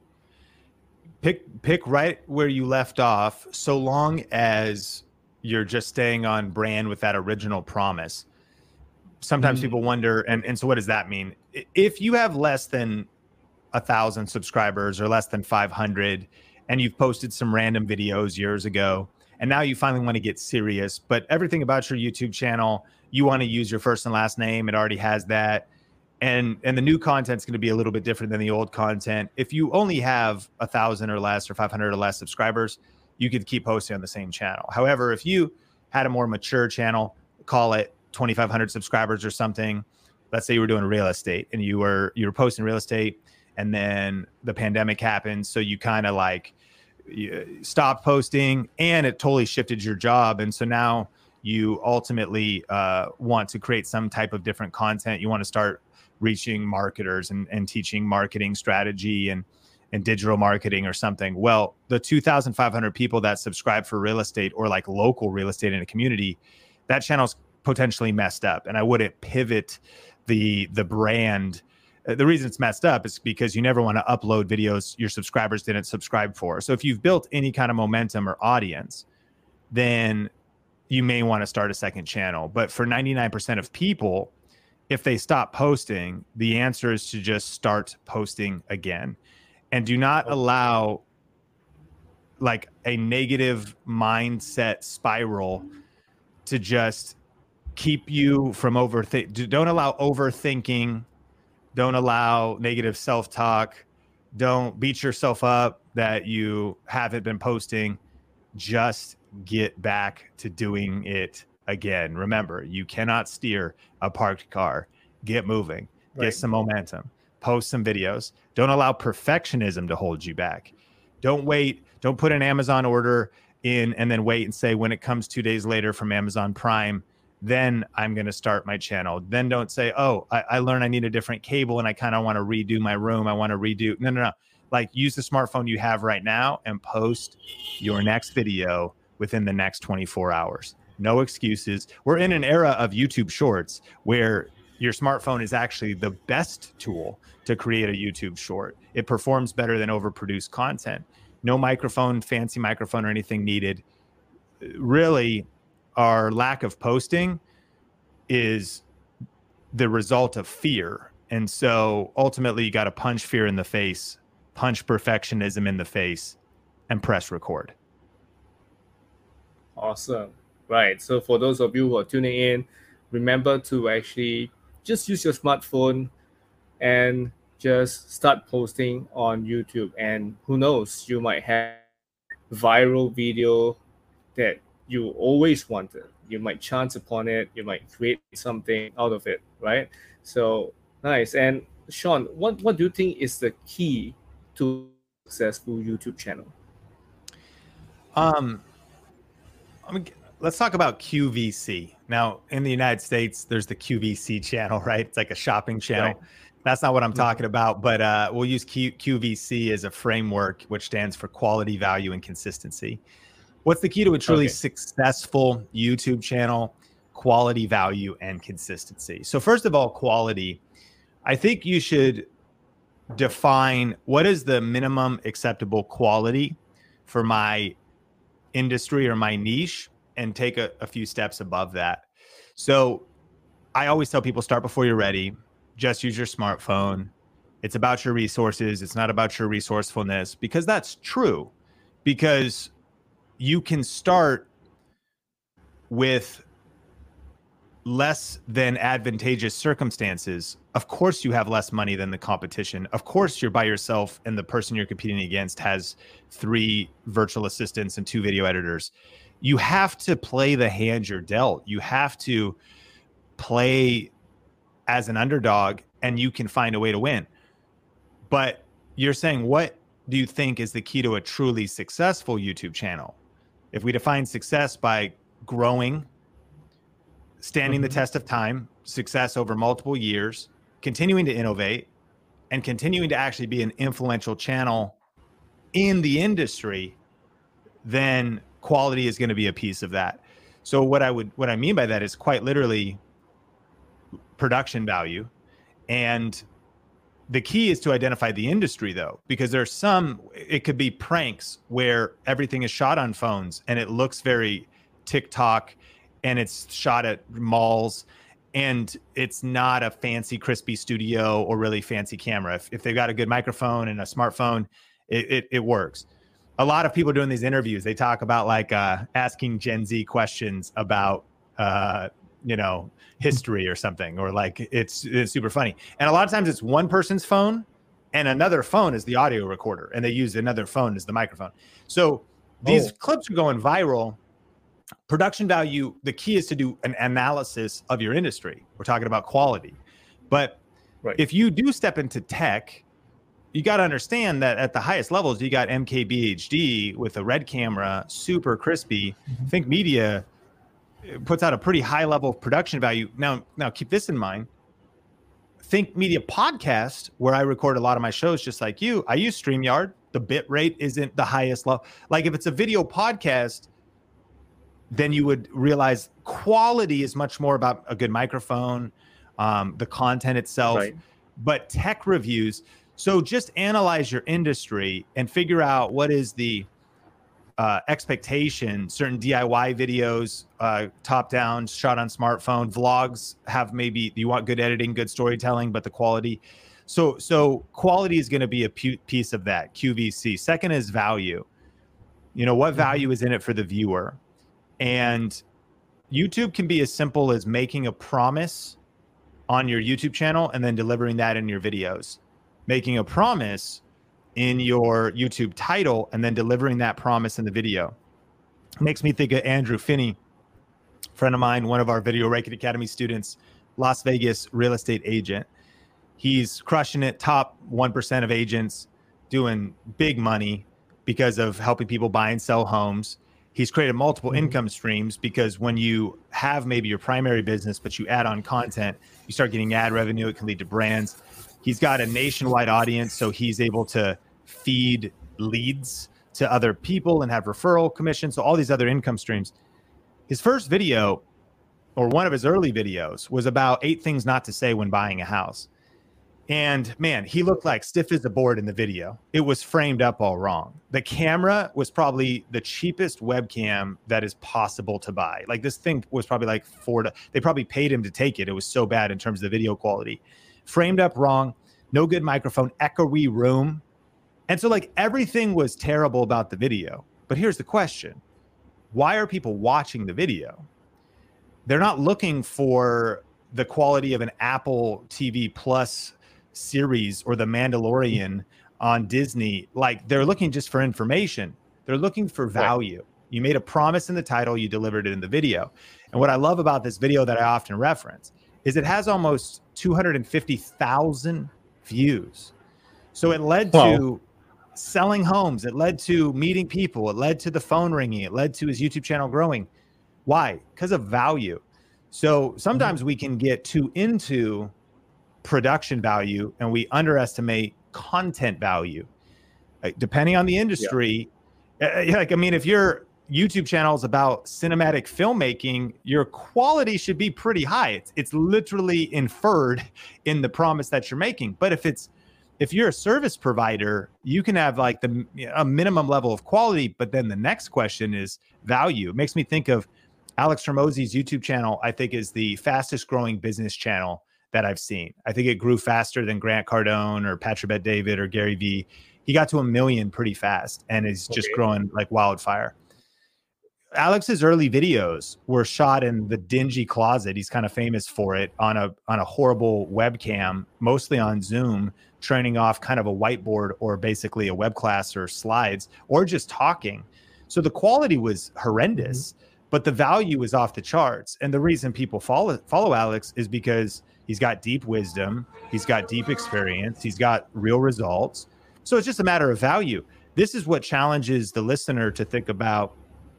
Pick pick right where you left off, so long as you're just staying on brand with that original promise. Sometimes mm. people wonder, and, and so what does that mean? If you have less than a thousand subscribers or less than five hundred, and you've posted some random videos years ago, and now you finally want to get serious, but everything about your YouTube channel, you want to use your first and last name, it already has that. And, and the new content's going to be a little bit different than the old content. If you only have a thousand or less or five hundred or less subscribers, you could keep posting on the same channel. However, if you had a more mature channel, call it twenty-five hundred subscribers or something, let's say you were doing real estate and you were you were posting real estate, and then the pandemic happened, so you kind of like you stopped posting, and it totally shifted your job. And so now you ultimately uh, want to create some type of different content. You want to start reaching marketers and, and teaching marketing strategy and and digital marketing or something. Well, the two thousand five hundred people that subscribe for real estate or like local real estate in a community, that channel's potentially messed up. And I wouldn't pivot the the brand. The reason it's messed up is because you never want to upload videos your subscribers didn't subscribe for. So if you've built any kind of momentum or audience, then you may want to start a second channel. But for ninety-nine percent of people, if they stop posting, the answer is to just start posting again. And do not allow like a negative mindset spiral to just keep you from overthink. Don't allow overthinking Don't allow negative self-talk. Don't beat yourself up that you haven't been posting. Just get back to doing it again. Remember, you cannot steer a parked car. Get moving, Right. get some momentum, post some videos. Don't allow perfectionism to hold you back. Don't wait. Don't put an Amazon order in and then wait and say, when it comes two days later from Amazon Prime, then I'm going to start my channel. Then don't say, oh, I, I learned I need a different cable and I kind of want to redo my room. I want to redo. No, no, no. Like, use the smartphone you have right now and post your next video within the next twenty-four hours. No excuses. We're in an era of YouTube Shorts where your smartphone is actually the best tool to create a YouTube short. It performs better than overproduced content. No microphone, fancy microphone or anything needed. Really, our lack of posting is the result of fear. And so ultimately you got to punch fear in the face, punch perfectionism in the face, and press record. Awesome. Right. So for those of you who are tuning in, remember to actually just use your smartphone and just start posting on YouTube. And who knows, you might have viral video that you always wanted. You might chance upon it. You might create something out of it, right? So nice. And Sean, what, what do you think is the key to a successful YouTube channel? Um, I mean, let's talk about Q V C. Now, in the United States, there's the Q V C channel, right? It's like a shopping channel. Right. That's not what I'm talking about, but uh, we'll use Q- QVC as a framework, which stands for quality, value, and consistency. What's the key to a truly okay. successful YouTube channel? Quality, value, and consistency. So first of all, quality. I think you should define what is the minimum acceptable quality for my industry or my niche, and take a, a few steps above that. So I always tell people, start before you're ready. Just use your smartphone. It's about your resources. It's not about your resourcefulness, because that's true. Because you can start with less than advantageous circumstances. Of course, you have less money than the competition. Of course, you're by yourself and the person you're competing against has three virtual assistants and two video editors. You have to play the hand you're dealt. You have to play as an underdog, and you can find a way to win. But you're saying, what do you think is the key to a truly successful YouTube channel? If we define success by growing, standing mm-hmm. the test of time, success over multiple years, continuing to innovate, and continuing to actually be an influential channel in the industry, then quality is going to be a piece of that. So what I would, what I mean by that is quite literally production value. And the key is to identify the industry, though, because there's some, it could be pranks where everything is shot on phones and it looks very TikTok, and it's shot at malls, and it's not a fancy, crispy studio or really fancy camera. If, if they've got a good microphone and a smartphone, it, it, it works. A lot of people doing these interviews, they talk about like uh, asking Gen Z questions about, uh, you know, history or something, or like it's, it's super funny. And a lot of times it's one person's phone and another phone is the audio recorder, and they use another phone as the microphone. So these oh. clips are going viral. Production value, the key is to do an analysis of your industry. We're talking about quality. But right. if you do step into tech, you got to understand that at the highest levels, you got M K B H D with a red camera, super crispy. Mm-hmm. Think Media puts out a pretty high level of production value. Now, now keep this in mind. Think Media Podcast, where I record a lot of my shows just like you, I use StreamYard. The bit rate isn't the highest level. Like if it's a video podcast, then you would realize quality is much more about a good microphone, um, the content itself, right. but tech reviews. So just analyze your industry and figure out what is the uh, expectation. Certain D I Y videos, uh, top down, shot on smartphone, vlogs have maybe, you want good editing, good storytelling, but the quality. So, so quality is going to be a pu- piece of that, Q V C. Second is value. You know, what value is in it for the viewer? And YouTube can be as simple as making a promise on your YouTube channel and then delivering that in your videos, making a promise in your YouTube title and then delivering that promise in the video. Makes me think of Andrew Finney, friend of mine, one of our Video Ranking Academy students, Las Vegas real estate agent. He's crushing it, top one percent of agents, doing big money because of helping people buy and sell homes. He's created multiple mm-hmm. income streams because when you have maybe your primary business, but you add on content, you start getting ad revenue. It can lead to brands. He's got a nationwide audience, so he's able to feed leads to other people and have referral commissions. So all these other income streams. His first video, or one of his early videos, was about eight things not to say when buying a house. And man, he looked like stiff as a board in the video. It was framed up all wrong. The camera was probably the cheapest webcam that is possible to buy. Like this thing was probably like four to, they probably paid him to take it. It was so bad in terms of the video quality. Framed up wrong, no good microphone, echoey room. And so like everything was terrible about the video. But here's the question. Why are people watching the video? They're not looking for the quality of an Apple T V Plus series or The Mandalorian on Disney. Like they're looking just for information. They're looking for value. Right. You made a promise in the title, you delivered it in the video. And what I love about this video that I often reference is it has almost two hundred fifty thousand views. So it led wow. to selling homes. It led to meeting people. It led to the phone ringing. It led to his YouTube channel growing. Why? Because of value. So sometimes mm-hmm. we can get too into production value and we underestimate content value. Like, depending on the industry, yeah. uh, like, I mean, if your YouTube channel is about cinematic filmmaking, your quality should be pretty high. It's, it's literally inferred in the promise that you're making. But if it's, if you're a service provider, you can have like the a minimum level of quality, but then the next question is value. It makes me think of Alex Hormozi's YouTube channel. I think is the fastest growing business channel that I've seen. I think it grew faster than Grant Cardone or Patrick Bet-David or Gary Vee. He got to a million pretty fast and is just okay. growing like wildfire. Alex's early videos were shot in the dingy closet. He's kind of famous for it, on a on a horrible webcam, mostly on Zoom, training off kind of a whiteboard or basically a web class or slides or just talking. So the quality was horrendous, mm-hmm. but the value was off the charts. And the reason people follow follow Alex is because he's got deep wisdom, he's got deep experience, he's got real results. So it's just a matter of value. This is what challenges the listener to think about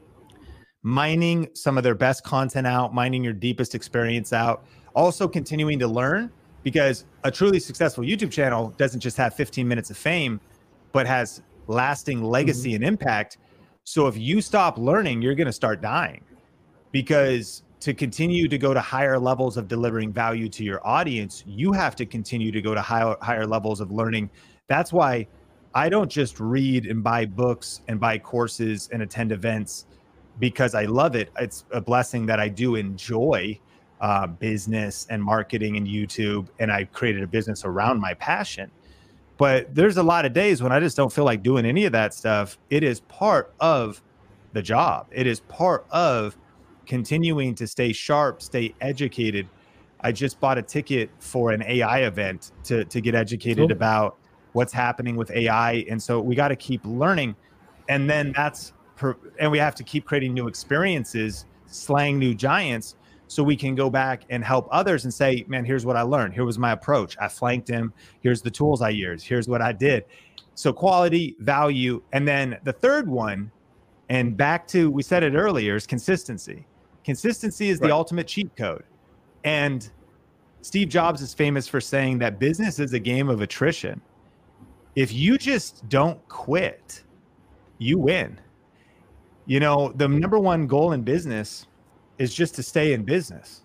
mining some of their best content out, mining your deepest experience out, also continuing to learn, because a truly successful YouTube channel doesn't just have fifteen minutes of fame, but has lasting legacy mm-hmm. and impact. So if you stop learning, you're going to start dying, because to continue to go to higher levels of delivering value to your audience, you have to continue to go to higher, higher levels of learning. That's why I don't just read and buy books and buy courses and attend events because I love it. It's a blessing that I do enjoy uh, business and marketing and YouTube, and I created a business around my passion. But there's a lot of days when I just don't feel like doing any of that stuff. It is part of the job. It is part of continuing to stay sharp, stay educated. I just bought a ticket for an A I event to, to get educated cool. about what's happening with A I. And so we got to keep learning. And then that's, per, and we have to keep creating new experiences, slaying new giants, so we can go back and help others and say, man, here's what I learned. Here was my approach. I flanked him. Here's the tools I used. Here's what I did. So quality, value. And then the third one, and back to, we said it earlier, is consistency. Consistency is right. the ultimate cheat code. And Steve Jobs is famous for saying that business is a game of attrition. If you just don't quit, you win. You know, the number one goal in business is just to stay in business.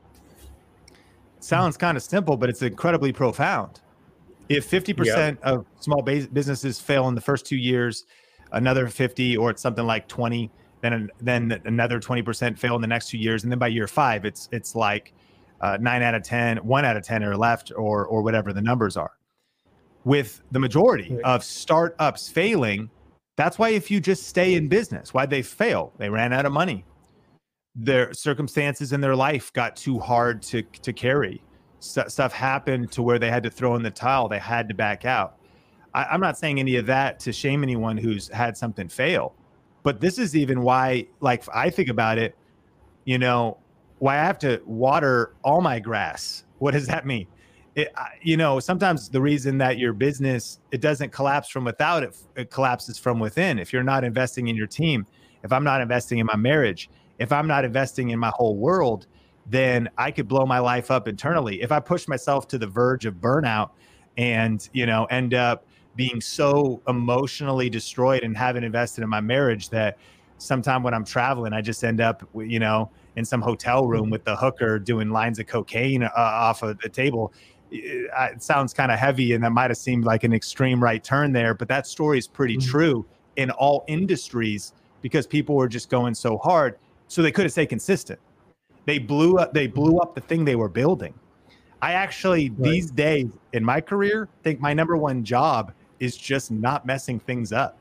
It sounds kind of simple, but it's incredibly profound. If fifty percent yep. of small businesses fail in the first two years, another fifty, or it's something like twenty, then then another twenty percent fail in the next two years, and then by year five, it's it's like uh, nine out of ten, one out of ten are left, or or whatever the numbers are. With the majority of startups failing, that's why if you just stay in business, why they fail, they ran out of money. Their circumstances in their life got too hard to to carry. st- stuff happened to where they had to throw in the towel. They had to back out. I, I'm not saying any of that to shame anyone who's had something fail, but this is even why, like, I think about it, you know, why I have to water all my grass. What does that mean? It, you know, sometimes the reason that your business, it doesn't collapse from without, it, it collapses from within. If you're not investing in your team, if I'm not investing in my marriage, if I'm not investing in my whole world, then I could blow my life up internally. If I push myself to the verge of burnout and, you know, end up being so emotionally destroyed and haven't invested in my marriage that sometime when I'm traveling, I just end up, you know, in some hotel room with the hooker doing lines of cocaine uh, off of the table. It, it sounds kind of heavy, and that might have seemed like an extreme right turn there, but that story is pretty mm-hmm. true in all industries because people were just going so hard, so they couldn't stay consistent. They blew up. They blew up the thing they were building. I actually right. these days in my career think my number one job is just not messing things up.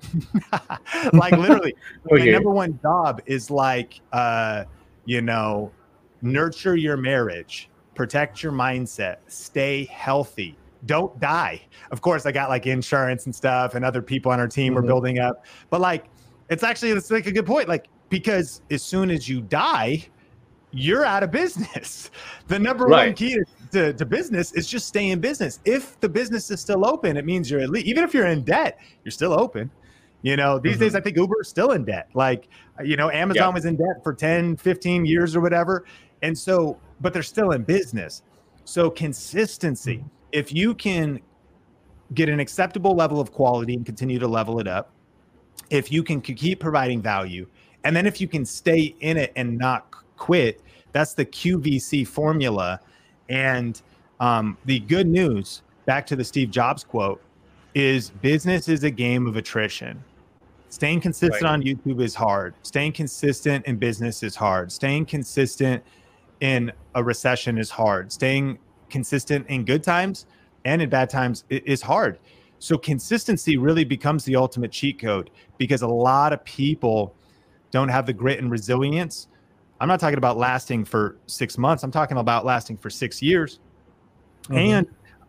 Like literally, okay. my number one job is like, uh, you know, nurture your marriage, protect your mindset, stay healthy, don't die. Of course, I got like insurance and stuff, and other people on our team mm-hmm. are building up. But like, it's actually it's like a good point. Like, because as soon as you die, you're out of business. The number right. one key to, to, to business is just stay in business. If the business is still open, it means you're at least, even if you're in debt, you're still open. You know, these mm-hmm. days, I think Uber is still in debt. Like, you know, Amazon yeah. was in debt for ten, fifteen years or whatever. And so, but they're still in business. So consistency, mm-hmm. if you can get an acceptable level of quality and continue to level it up, if you can keep providing value, and then if you can stay in it and not quit, that's the Q V C formula. And um, the good news, back to the Steve Jobs quote, is business is a game of attrition. Staying consistent right. on YouTube is hard. Staying consistent in business is hard. Staying consistent in a recession is hard. Staying consistent in good times and in bad times is hard. So consistency really becomes the ultimate cheat code, because a lot of people don't have the grit and resilience. I'm not talking about lasting for six months. I'm talking about lasting for six years. Mm-hmm. And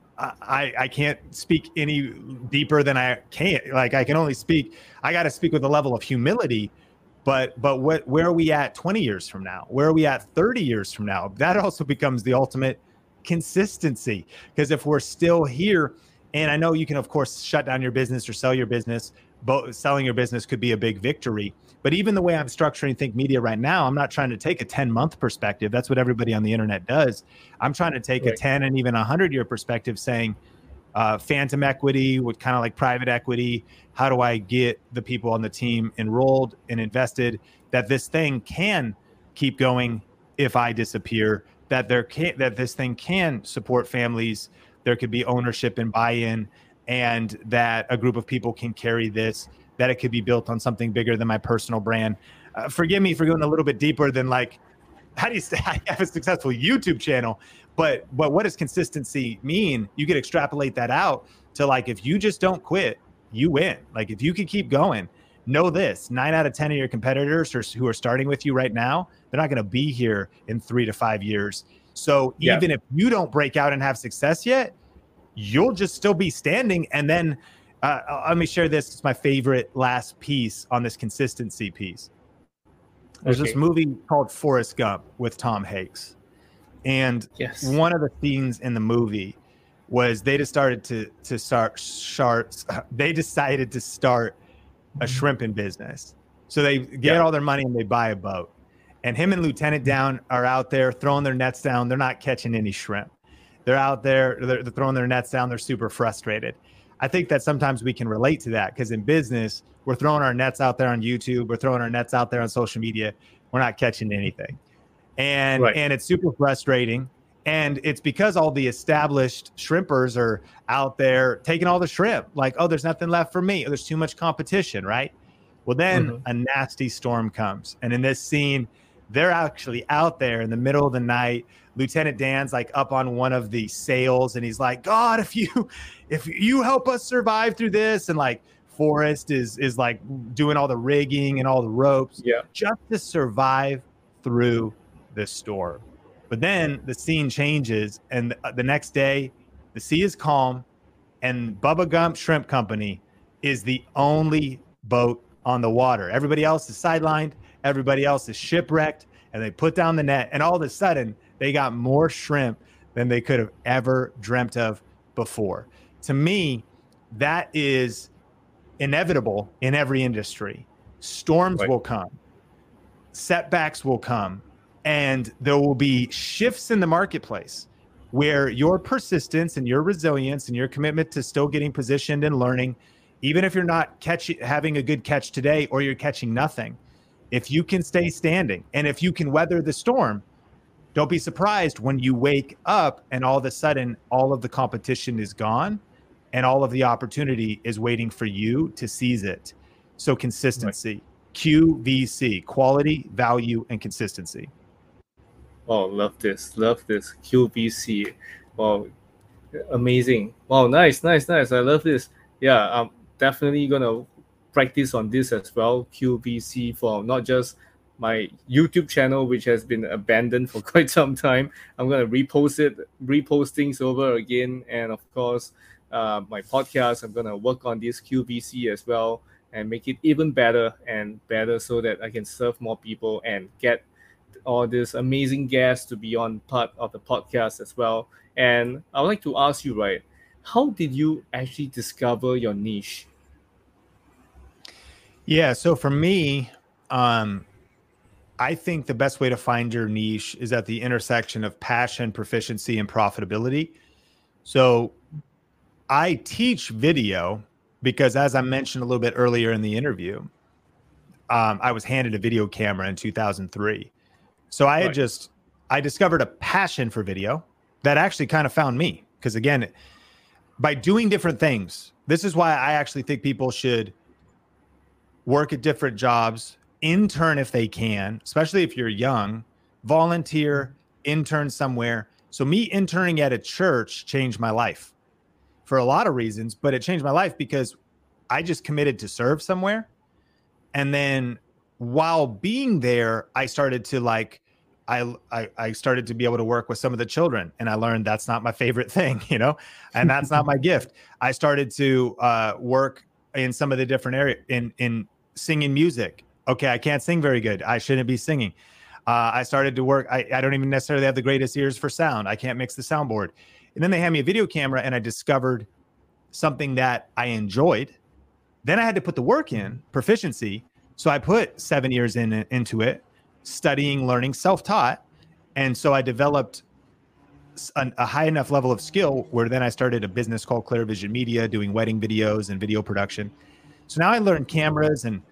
I, I can't speak any deeper than I can. Like, I can only speak, I got to speak with a level of humility, but, but what, where are we at twenty years from now? Where are we at thirty years from now? That also becomes the ultimate consistency. Because if we're still here, and I know you can, of course, shut down your business or sell your business, but selling your business could be a big victory. But even the way I'm structuring Think Media right now, I'm not trying to take a ten month perspective. That's what everybody on the internet does. I'm trying to take right. a ten and even a hundred year perspective, saying uh, phantom equity with kind of like private equity. How do I get the people on the team enrolled and invested that this thing can keep going if I disappear, that there can, that this thing can support families. There could be ownership and buy-in, and that a group of people can carry this, that it could be built on something bigger than my personal brand. Uh, forgive me for going a little bit deeper than like, how do you say I have a successful YouTube channel? But but what does consistency mean? You could extrapolate that out to like, if you just don't quit, you win. Like, if you can keep going, know this, nine out of ten of your competitors who are starting with you right now, they're not going to be here in three to five years. So yeah. even if you don't break out and have success yet, you'll just still be standing. And then uh, let me share this. It's my favorite last piece on this consistency piece. There's okay. this movie called Forrest Gump with Tom Hanks. And yes. one of the themes in the movie was they just started to, to start sharks. They decided to start a shrimping business. So they get yeah. all their money and they buy a boat. And him and Lieutenant Dan are out there throwing their nets down. They're not catching any shrimp. They're out there, they're, they're throwing their nets down. They're super frustrated. I think that sometimes we can relate to that, because in business, we're throwing our nets out there on YouTube. We're throwing our nets out there on social media. We're not catching anything. And, right. and it's super frustrating. And it's because all the established shrimpers are out there taking all the shrimp. Like, oh, there's nothing left for me. There's too much competition, right? Well, then mm-hmm. a nasty storm comes. And in this scene, they're actually out there in the middle of the night. Lieutenant Dan's like up on one of the sails, and he's like, God, if you if you help us survive through this, and like Forrest is is like doing all the rigging and all the ropes yeah. just to survive through this storm. But then the scene changes, and the, the next day, the sea is calm, and Bubba Gump Shrimp Company is the only boat on the water. Everybody else is sidelined. Everybody else is shipwrecked, and they put down the net, and all of a sudden, they got more shrimp than they could have ever dreamt of before. To me, that is inevitable in every industry. Storms Right. will come, setbacks will come, and there will be shifts in the marketplace where your persistence and your resilience and your commitment to still getting positioned and learning, even if you're not catching, having a good catch today, or you're catching nothing, if you can stay standing and if you can weather the storm, don't be surprised when you wake up and all of a sudden all of the competition is gone and all of the opportunity is waiting for you to seize it. So consistency, right. Q V C, quality, value, and consistency. Oh, love this. Love this. Q V C. Wow. Amazing. Wow, nice, nice, nice. I love this. Yeah, I'm definitely going to practice on this as well. Q V C for not just my YouTube channel, which has been abandoned for quite some time. I'm going to repost it, repost things over again. And of course, uh, my podcast, I'm going to work on this Q V C as well and make it even better and better so that I can serve more people and get all these amazing guests to be on part of the podcast as well. And I would like to ask you, right, how did you actually discover your niche? Yeah, so for me, um, I think the best way to find your niche is at the intersection of passion, proficiency, and profitability. So I teach video because, as I mentioned a little bit earlier in the interview, um, I was handed a video camera in two thousand three. So I had right. just, I discovered a passion for video that actually kind of found me. Because again, by doing different things, this is why I actually think people should work at different jobs, intern if they can, especially if you're young, volunteer, intern somewhere. So me interning at a church changed my life for a lot of reasons, but it changed my life because I just committed to serve somewhere. And then while being there, I started to like, I, I I started to be able to work with some of the children, and I learned that's not my favorite thing, you know, and that's not my gift. I started to uh, work in some of the different areas in, in singing music. Okay, I can't sing very good. I shouldn't be singing. Uh, I started to work. I, I don't even necessarily have the greatest ears for sound. I can't mix the soundboard. And then they hand me a video camera, and I discovered something that I enjoyed. Then I had to put the work in, proficiency. So I put seven years in into it, studying, learning, self-taught. And so I developed a, a high enough level of skill where then I started a business called Clear Vision Media, doing wedding videos and video production. So now I learned cameras and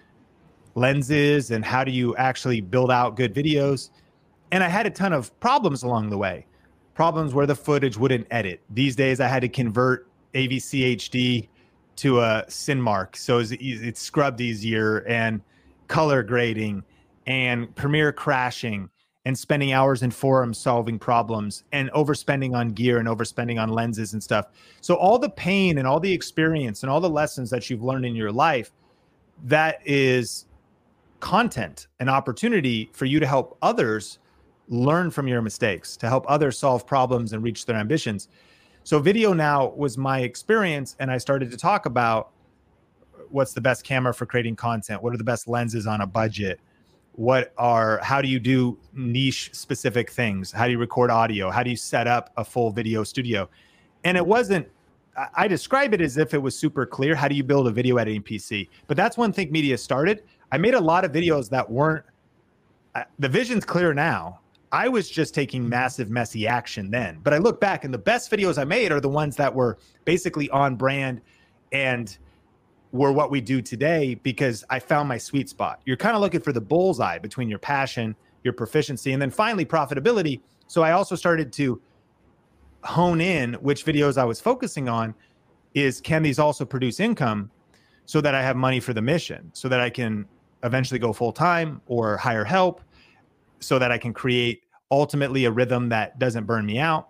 lenses and how do you actually build out good videos. And I had a ton of problems along the way. Problems where the footage wouldn't edit. These days I had to convert A V C H D to a Cinmark. So it's, it's scrubbed easier, and color grading and Premiere crashing and spending hours in forums solving problems and overspending on gear and overspending on lenses and stuff. So all the pain and all the experience and all the lessons that you've learned in your life, that is content, an opportunity for you to help others learn from your mistakes, to help others solve problems and reach their ambitions. So video now was my experience, and I started to talk about what's the best camera for creating content, what are the best lenses on a budget, what are, how do you do niche specific things? How do you record audio? How do you set up a full video studio? And it wasn't, I describe it as if it was super clear. How do you build a video editing P C? But that's when Think Media started. I made a lot of videos that weren't, the vision's clear now. I was just taking massive, messy action then. But I look back and the best videos I made are the ones that were basically on brand and were what we do today, because I found my sweet spot. You're kind of looking for the bullseye between your passion, your proficiency, and then finally profitability. So I also started to hone in which videos I was focusing on is, can these also produce income so that I have money for the mission, so that I can eventually go full time or hire help, so that I can create ultimately a rhythm that doesn't burn me out.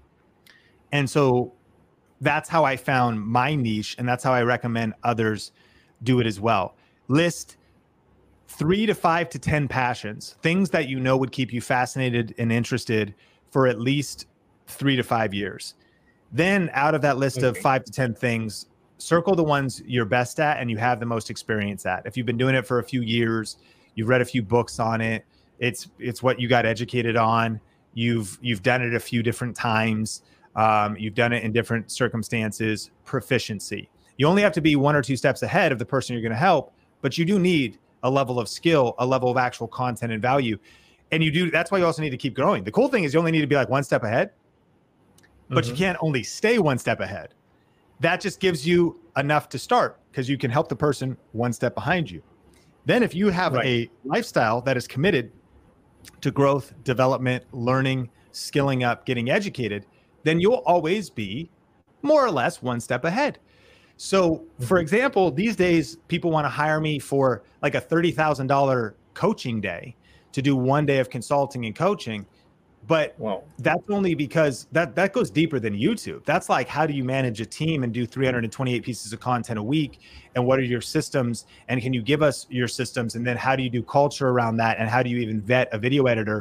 And so that's how I found my niche, and that's how I recommend others do it as well. List three to five to ten passions, things that you know would keep you fascinated and interested for at least three to five years. Then out of that list okay. of five to ten things, circle the ones you're best at and you have the most experience at. If you've been doing it for a few years, you've read a few books on it, it's it's what you got educated on, you've you've done it a few different times, um, you've done it in different circumstances, proficiency. You only have to be one or two steps ahead of the person you're going to help, but you do need a level of skill, a level of actual content and value. And you do, that's why you also need to keep growing. The cool thing is you only need to be like one step ahead, but mm-hmm. you can't only stay one step ahead. That just gives you enough to start because you can help the person one step behind you. Then if you have right. a lifestyle that is committed to growth, development, learning, skilling up, getting educated, then you'll always be more or less one step ahead. So for example, these days, people want to hire me for like a thirty thousand dollars coaching day to do one day of consulting and coaching. But wow. that's only because that, that goes deeper than YouTube. That's like, how do you manage a team and do three hundred twenty-eight pieces of content a week? And what are your systems? And can you give us your systems? And then how do you do culture around that? And how do you even vet a video editor?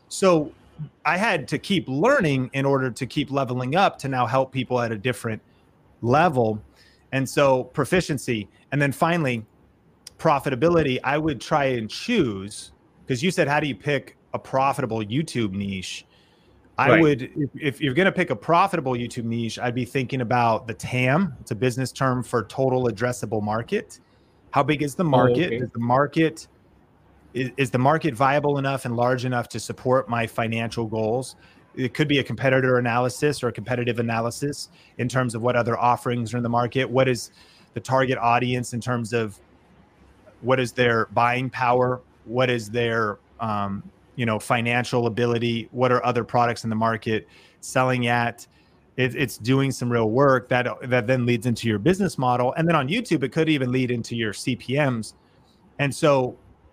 So I had to keep learning in order to keep leveling up to now help people at a different level. And so proficiency. And then finally, profitability, I would try and choose, because you said, how do you pick a profitable YouTube niche? I right. would, if, if you're going to pick a profitable YouTube niche, I'd be thinking about the T A M. It's a business term for total addressable market. How big is the market? Oh, okay. Is the market, is, is the market viable enough and large enough to support my financial goals? It could be a competitor analysis or a competitive analysis in terms of what other offerings are in the market. What is the target audience in terms of what is their buying power? What is their, um, you know, financial ability? What are other products in the market selling at? It, it's doing some real work that, that then leads into your business model. And then on YouTube, it could even lead into your C P Ms. And so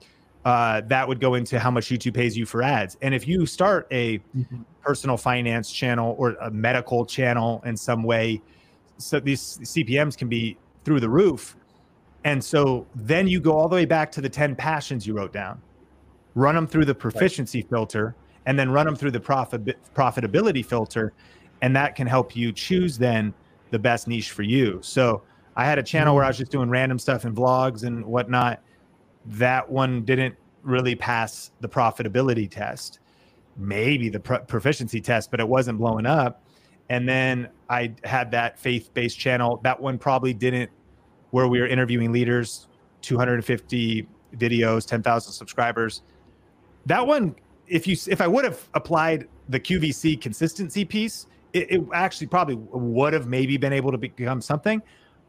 uh, that would go into how much YouTube pays you for ads. And if you start a mm-hmm. personal finance channel or a medical channel in some way, so these C P Ms can be through the roof. And so then you go all the way back to the ten passions you wrote down, run them through the proficiency right. filter, and then run them through the profit profitability filter. And that can help you choose then the best niche for you. So I had a channel mm-hmm. where I was just doing random stuff and vlogs and whatnot. That one didn't really pass the profitability test, maybe the pro- proficiency test, but it wasn't blowing up. And then I had that faith-based channel. That one probably didn't, where we were interviewing leaders, two hundred fifty videos, ten thousand subscribers. That one, if you, if I would have applied the Q V C consistency piece, it, it actually probably would have maybe been able to become something,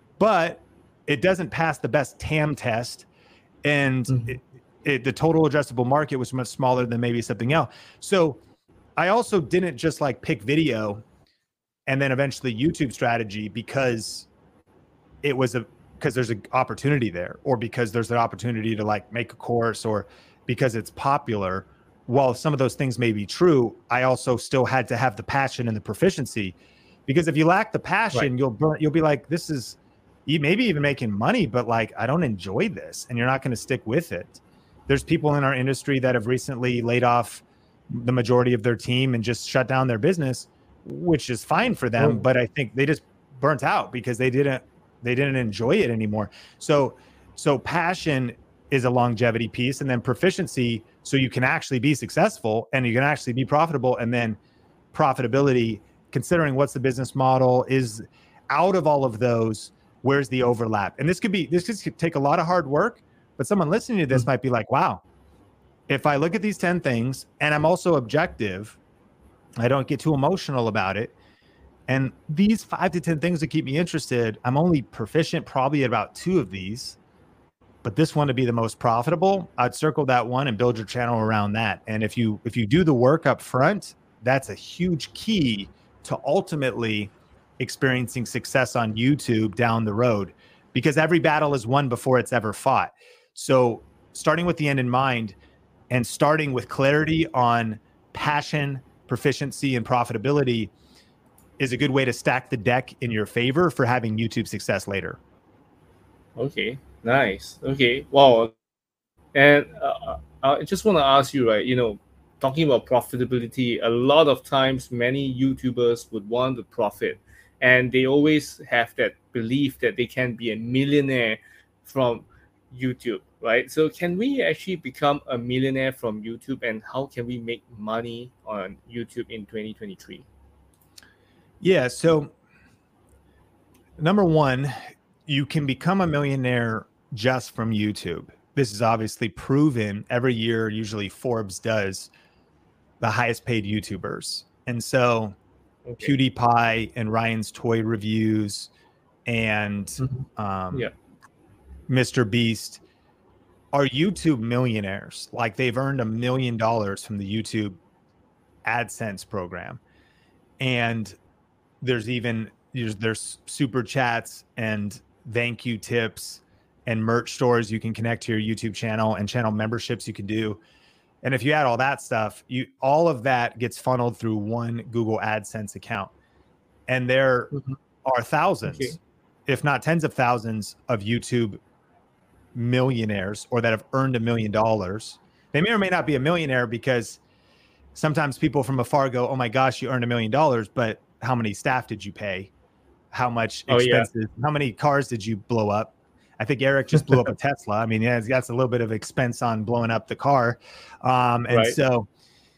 but it doesn't pass the best T A M test. And mm-hmm. it, it, the total addressable market was much smaller than maybe something else. So I also didn't just like pick video and then eventually YouTube strategy because it was a, because there's an opportunity there, or because there's an opportunity to like make a course, or because it's popular. While some of those things may be true, I also still had to have the passion and the proficiency, because if you lack the passion, right. you'll burn, you'll be like, this is maybe even making money, but like, I don't enjoy this, and you're not going to stick with it. There's people in our industry that have recently laid off the majority of their team and just shut down their business, which is fine for them. Oh. But I think they just burnt out because they didn't, they didn't enjoy it anymore. So, so passion is a longevity piece, and then proficiency, so you can actually be successful and you can actually be profitable. And then profitability, considering what's the business model is out of all of those, where's the overlap? And this could be, this could take a lot of hard work, but someone listening to this mm-hmm. might be like, wow, if I look at these ten things and I'm also objective, I don't get too emotional about it, and these five to ten things that keep me interested, I'm only proficient probably at about two of these, but this one to be the most profitable, I'd circle that one and build your channel around that. And if you if you do the work up front, that's a huge key to ultimately experiencing success on YouTube down the road, because every battle is won before it's ever fought. So starting with the end in mind and starting with clarity on passion, proficiency, and profitability is a good way to stack the deck in your favor for having YouTube success later. Okay, nice. Okay, wow. And uh, I just want to ask you, right, you know, talking about profitability, a lot of times many YouTubers would want to profit, and they always have that belief that they can be a millionaire from YouTube, right? So can we actually become a millionaire from YouTube, and how can we make money on YouTube in twenty twenty-three? Yeah, so number one, you can become a millionaire just from YouTube. This is obviously proven every year. Usually Forbes does the highest paid YouTubers. And so okay. PewDiePie and Ryan's Toy Reviews and mm-hmm. um, yeah. Mister Beast are YouTube millionaires. Like they've earned a million dollars from the YouTube AdSense program. And there's even, there's, there's super chats and thank you tips and merch stores you can connect to your YouTube channel and channel memberships you can do. And if you add all that stuff, you all of that gets funneled through one Google AdSense account. And there mm-hmm. are thousands, okay. if not tens of thousands of YouTube millionaires or that have earned a million dollars. They may or may not be a millionaire because sometimes people from afar go, oh my gosh, you earned a million dollars, but how many staff did you pay? How much expenses? Oh, yeah. How many cars did you blow up? I think Eric just blew up a Tesla. I mean, yeah, that's a little bit of expense on blowing up the car. Um, and right. so,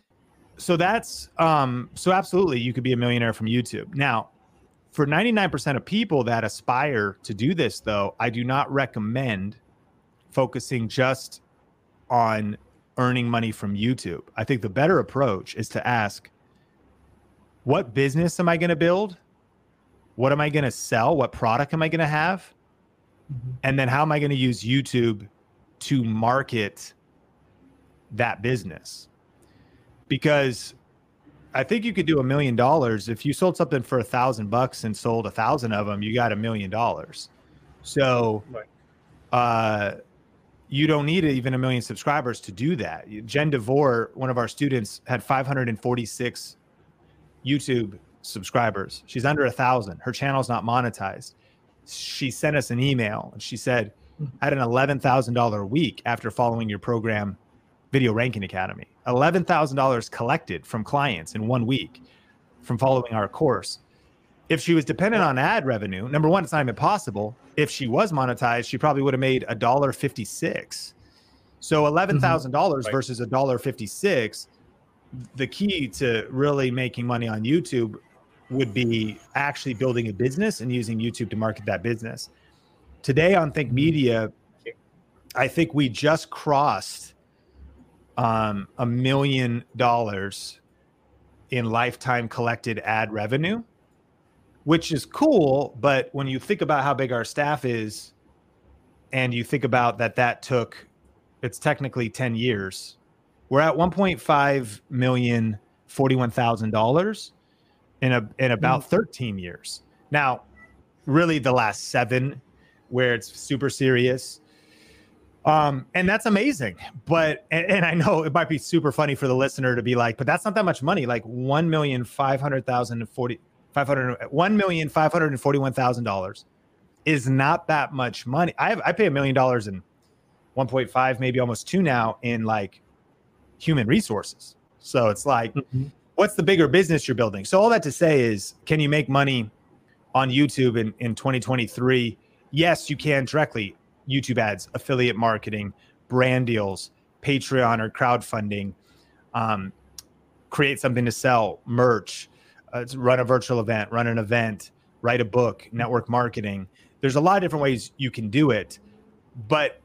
so that's, um, so absolutely you could be a millionaire from YouTube. Now, for ninety-nine percent of people that aspire to do this though, I do not recommend focusing just on earning money from YouTube. I think the better approach is to ask, what business am I going to build? What am I going to sell? What product am I going to have? Mm-hmm. And then how am I going to use YouTube to market that business? Because I think you could do a million dollars. If you sold something for a thousand bucks and sold a thousand of them, you got a million dollars. So right. uh, you don't need even a million subscribers to do that. Jen DeVore, one of our students, had five hundred forty-six YouTube subscribers. She's under a thousand. Her channel's not monetized. She sent us an email and she said, I had an eleven thousand dollars a week after following your program, Video Ranking Academy. eleven thousand dollars collected from clients in one week from following our course. If she was dependent on ad revenue, number one, it's not even possible. If she was monetized, she probably would have made one dollar fifty-six. So eleven thousand dollars mm-hmm. right. versus one dollar fifty-six, the key to really making money on YouTube would be actually building a business and using YouTube to market that business. Today on Think Media, I think we just crossed um, a million dollars in lifetime collected ad revenue, which is cool. But when you think about how big our staff is, and you think about that, that took, it's technically ten years. We're at one point five million, forty-one thousand dollars. in a in about thirteen years. Now, really the last seven where it's super serious. Um, and that's amazing. But, and, and I know it might be super funny for the listener to be like, but that's not that much money. Like one million five hundred thousand forty, five hundred, one million five hundred forty-one thousand dollars is not that much money. I have, I pay a million dollars in one point five, maybe almost two now in like human resources. So it's like, mm-hmm. what's the bigger business you're building? So all that to say is, can you make money on YouTube in, in twenty twenty-three? Yes, you can directly. YouTube ads, affiliate marketing, brand deals, Patreon or crowdfunding, um, create something to sell, merch, uh, run a virtual event, run an event, write a book, network marketing. There's a lot of different ways you can do it. But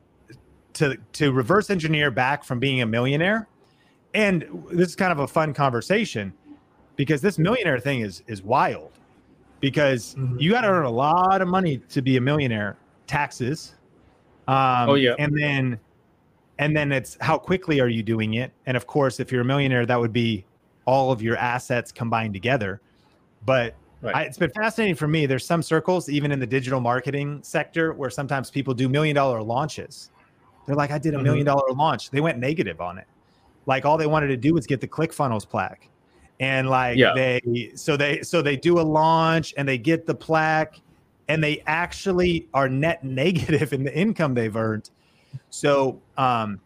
to, to reverse engineer back from being a millionaire, and this is kind of a fun conversation because this millionaire thing is is wild because mm-hmm. you got to earn a lot of money to be a millionaire, taxes. Um, oh yeah. And then, and then it's how quickly are you doing it? And of course, if you're a millionaire, that would be all of your assets combined together. But right. I, it's been fascinating for me. There's some circles, even in the digital marketing sector, where sometimes people do million dollar launches. They're like, I did a mm-hmm. million dollar launch. They went negative on it. Like all they wanted to do was get the ClickFunnels plaque. And like yeah. they, so they, so they do a launch and they get the plaque and they actually are net negative in the income they've earned. So um,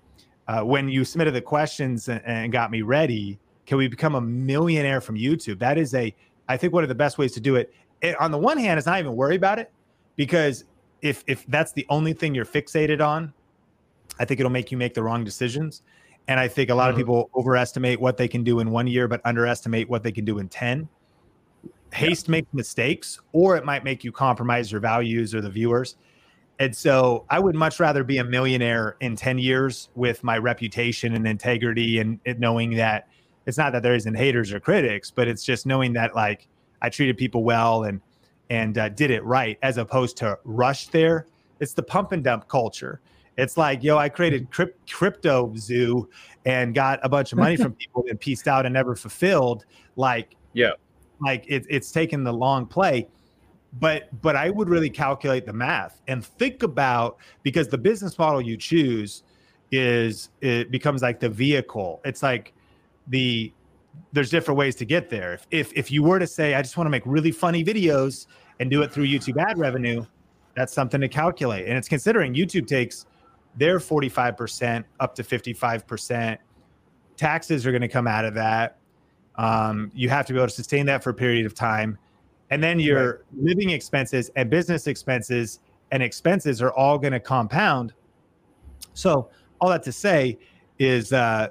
uh, when you submitted the questions and, and got me ready, can we become a millionaire from YouTube? That is a, I think one of the best ways to do it. It on the one hand, it's not even worry about it, because if if that's the only thing you're fixated on, I think it'll make you make the wrong decisions. And I think a lot mm-hmm. of people overestimate what they can do in one year, but underestimate what they can do in ten. Haste yeah. makes mistakes, or it might make you compromise your values or the viewers. And so I would much rather be a millionaire in ten years with my reputation and integrity, and it knowing that it's not that there isn't haters or critics, but it's just knowing that like I treated people well and and uh, did it right, as opposed to rush there. It's the pump and dump culture. It's like, yo, I created crypt, crypto zoo and got a bunch of money from people and pieced out and never fulfilled. Like, yeah, like it, it's taken the long play. But but I would really calculate the math and think about, because the business model you choose is, it becomes like the vehicle. It's like the, there's different ways to get there. If, if, if you were to say, I just want to make really funny videos and do it through YouTube ad revenue, that's something to calculate. And it's considering YouTube takes their forty-five percent up to fifty-five percent. Taxes are going to come out of that. Um, you have to be able to sustain that for a period of time. And then your right. living expenses and business expenses and expenses are all going to compound. So all that to say is uh,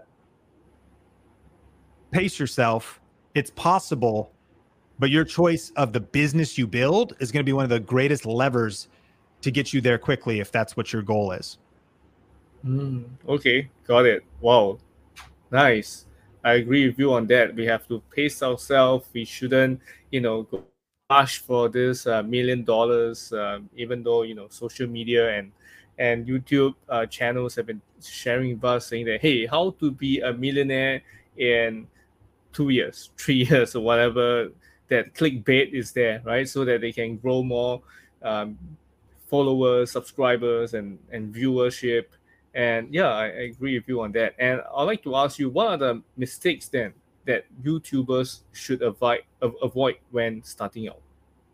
pace yourself. It's possible, but your choice of the business you build is going to be one of the greatest levers to get you there quickly, if that's what your goal is. Mm, okay, got it. Wow, nice. I agree with you on that. We have to pace ourselves. We shouldn't, you know, go rush for this uh, million dollars. Uh, even though, you know, social media and and YouTube uh, channels have been sharing with us, saying that, hey, how to be a millionaire in two years, three years, or whatever. That clickbait is there, right? So that they can grow more um, followers, subscribers, and and viewership. And yeah, I, I agree with you on that. And I'd like to ask you, what are the mistakes then that YouTubers should avoid avoid when starting out?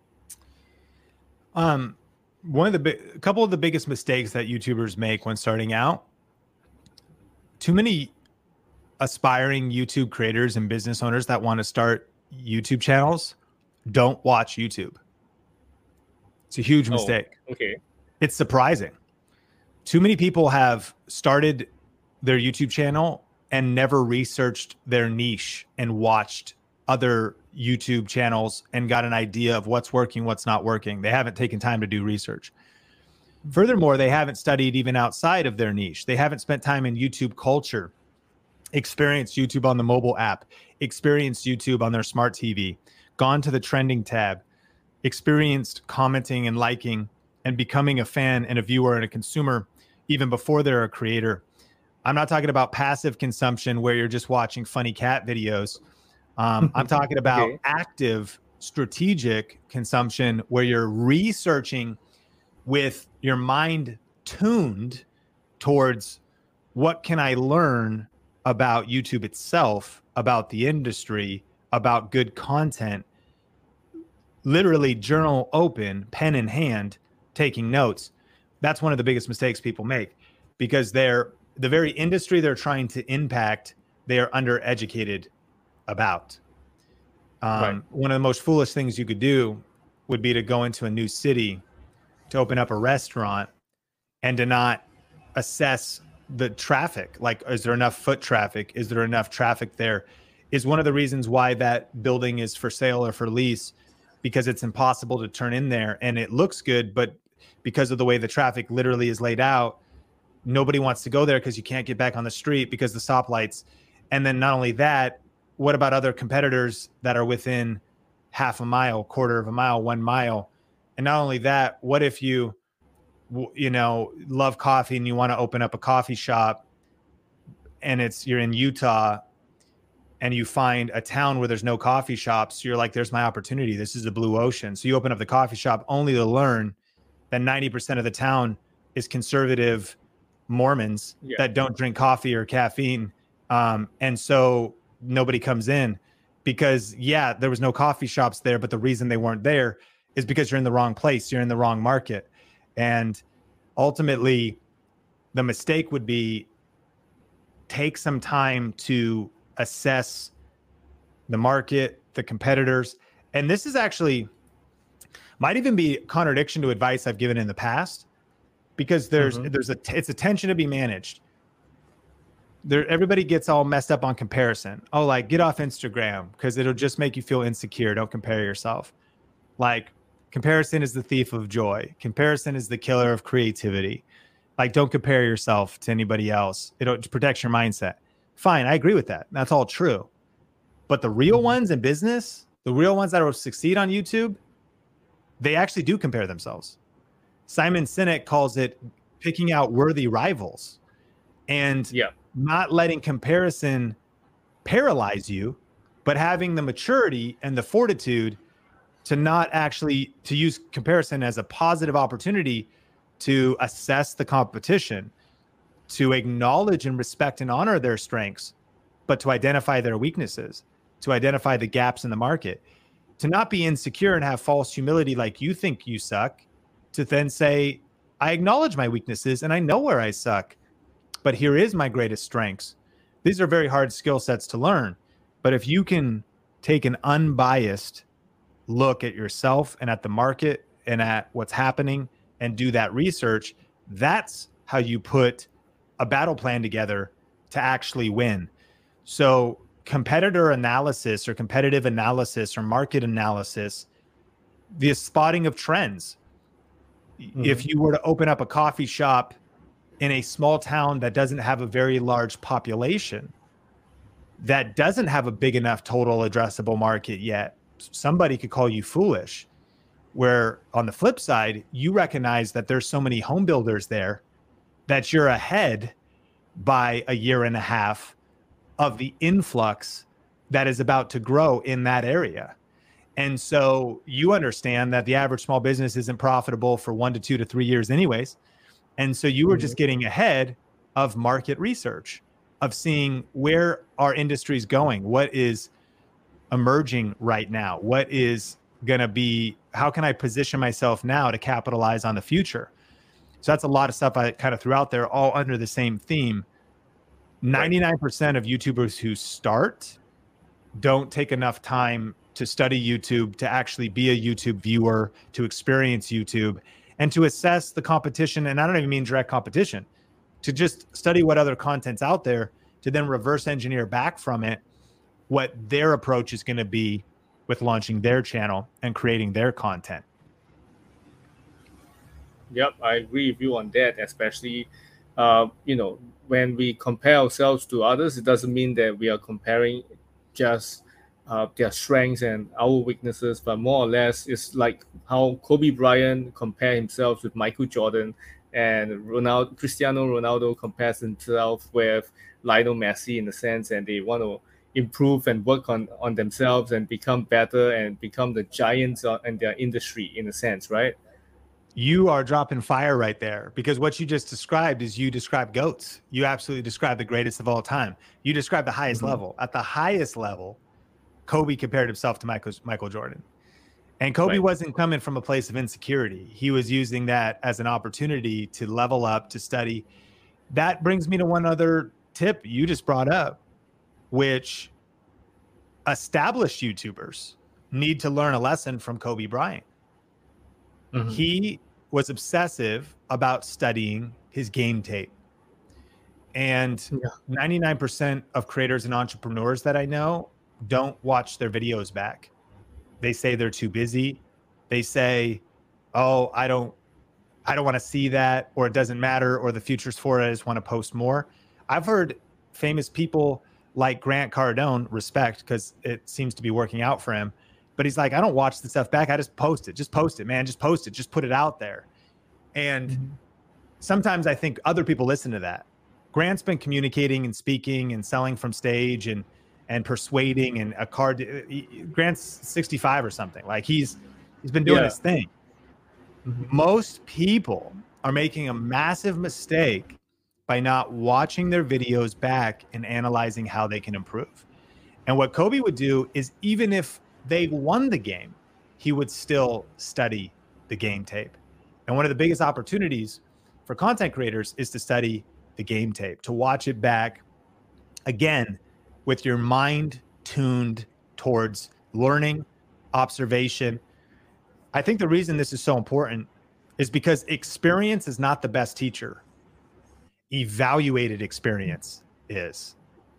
Um, one of the big, a couple of the biggest mistakes that YouTubers make when starting out. Too many aspiring YouTube creators and business owners that want to start YouTube channels don't watch YouTube. It's a huge mistake. Oh, okay. It's surprising. Too many people have started their YouTube channel and never researched their niche and watched other YouTube channels and got an idea of what's working, what's not working. They haven't taken time to do research. Furthermore, they haven't studied even outside of their niche. They haven't spent time in YouTube culture, experienced YouTube on the mobile app, experienced YouTube on their smart T V, gone to the trending tab, experienced commenting and liking and becoming a fan and a viewer and a consumer even before they're a creator. I'm not talking about passive consumption where you're just watching funny cat videos. Um, I'm talking about okay. active, strategic consumption where you're researching with your mind tuned towards what can I learn about YouTube itself, about the industry, about good content. Literally journal open, pen in hand, taking notes. That's one of the biggest mistakes people make, because they're the very industry they're trying to impact, they are undereducated about. Um, right. One of the most foolish things you could do would be to go into a new city to open up a restaurant and to not assess the traffic. Like, is there enough foot traffic? Is there enough traffic there? Is one of the reasons why that building is for sale or for lease, because it's impossible to turn in there and it looks good, but because of the way the traffic literally is laid out, nobody wants to go there because you can't get back on the street because the stoplights. And then not only that, what about other competitors that are within half a mile, quarter of a mile, one mile? And not only that, what if you, you know, love coffee and you want to open up a coffee shop and it's, you're in Utah and you find a town where there's no coffee shops. You're like, there's my opportunity. This is the blue ocean. So you open up the coffee shop only to learn that ninety percent of the town is conservative Mormons yeah. that don't drink coffee or caffeine. Um, and so nobody comes in because, yeah, there was no coffee shops there, but the reason they weren't there is because you're in the wrong place. You're in the wrong market. And ultimately, the mistake would be take some time to assess the market, the competitors. And this is actually might even be a contradiction to advice I've given in the past, because there's mm-hmm. there's a it's a tension to be managed. There, everybody gets all messed up on comparison. Oh, like get off Instagram because it'll just make you feel insecure. Don't compare yourself. Like comparison is the thief of joy. Comparison is the killer of creativity. Like don't compare yourself to anybody else. It protects your mindset. Fine, I agree with that. That's all true. But the real ones in business, the real ones that will succeed on YouTube, they actually do compare themselves. Simon Sinek calls it picking out worthy rivals. And yeah. not letting comparison paralyze you, but having the maturity and the fortitude to not actually to use comparison as a positive opportunity to assess the competition, to acknowledge and respect and honor their strengths, but to identify their weaknesses, to identify the gaps in the market, to not be insecure and have false humility like you think you suck, to then say, I acknowledge my weaknesses and I know where I suck, but here is my greatest strengths. These are very hard skill sets to learn. But if you can take an unbiased look at yourself and at the market and at what's happening and do that research, that's how you put a battle plan together to actually win. So competitor analysis or competitive analysis or market analysis, the spotting of trends. Mm-hmm. If you were to open up a coffee shop in a small town that doesn't have a very large population, that doesn't have a big enough total addressable market yet, somebody could call you foolish. Where on the flip side, you recognize that there's so many home builders there that you're ahead by a year and a half of the influx that is about to grow in that area. And so you understand that the average small business isn't profitable for one to two to three years anyways. And so you were just getting ahead of market research, of seeing where our industry is going, what is emerging right now, what is going to be, how can I position myself now to capitalize on the future? So that's a lot of stuff I kind of threw out there, all under the same theme. ninety-nine percent of YouTubers who start don't take enough time to study YouTube, to actually be a YouTube viewer, to experience YouTube, and to assess the competition. And I don't even mean direct competition, to just study what other content's out there, to then reverse engineer back from it what their approach is going to be with launching their channel and creating their content. Yep, I agree with you on that, especially, uh, you know, when we compare ourselves to others, it doesn't mean that we are comparing just uh, their strengths and our weaknesses, but more or less it's like how Kobe Bryant compared himself with Michael Jordan, and Ronaldo, Cristiano Ronaldo compares himself with Lionel Messi in a sense, and they want to improve and work on, on themselves and become better and become the giants in their industry in a sense, right? You are dropping fire right there, because what you just described is you describe GOATs. You absolutely describe the greatest of all time. You describe the highest mm-hmm. level. At the highest level, Kobe compared himself to Michael, Michael Jordan. And Kobe right. wasn't coming from a place of insecurity. He was using that as an opportunity to level up, to study. That brings me to one other tip you just brought up, which established YouTubers need to learn a lesson from Kobe Bryant. Mm-hmm. He was obsessive about studying his game tape. And yeah. ninety-nine percent of creators and entrepreneurs that I know don't watch their videos back. They say they're too busy. They say, oh, I don't, I don't want to see that, or it doesn't matter, or the future's for it, I just want to post more. I've heard famous people like Grant Cardone, respect, because it seems to be working out for him. But he's like, I don't watch the stuff back. I just post it. Just post it, man. Just post it. Just put it out there. And mm-hmm. sometimes I think other people listen to that. Grant's been communicating and speaking and selling from stage and and persuading, and a card. Grant's sixty-five or something. Like he's he's been doing yeah. his thing. Mm-hmm. Most people are making a massive mistake by not watching their videos back and analyzing how they can improve. And what Kobe would do is, even if they won the game, he would still study the game tape. And one of the biggest opportunities for content creators is to study the game tape, to watch it back, again, with your mind tuned towards learning, observation. I think the reason this is so important is because experience is not the best teacher. Evaluated experience is.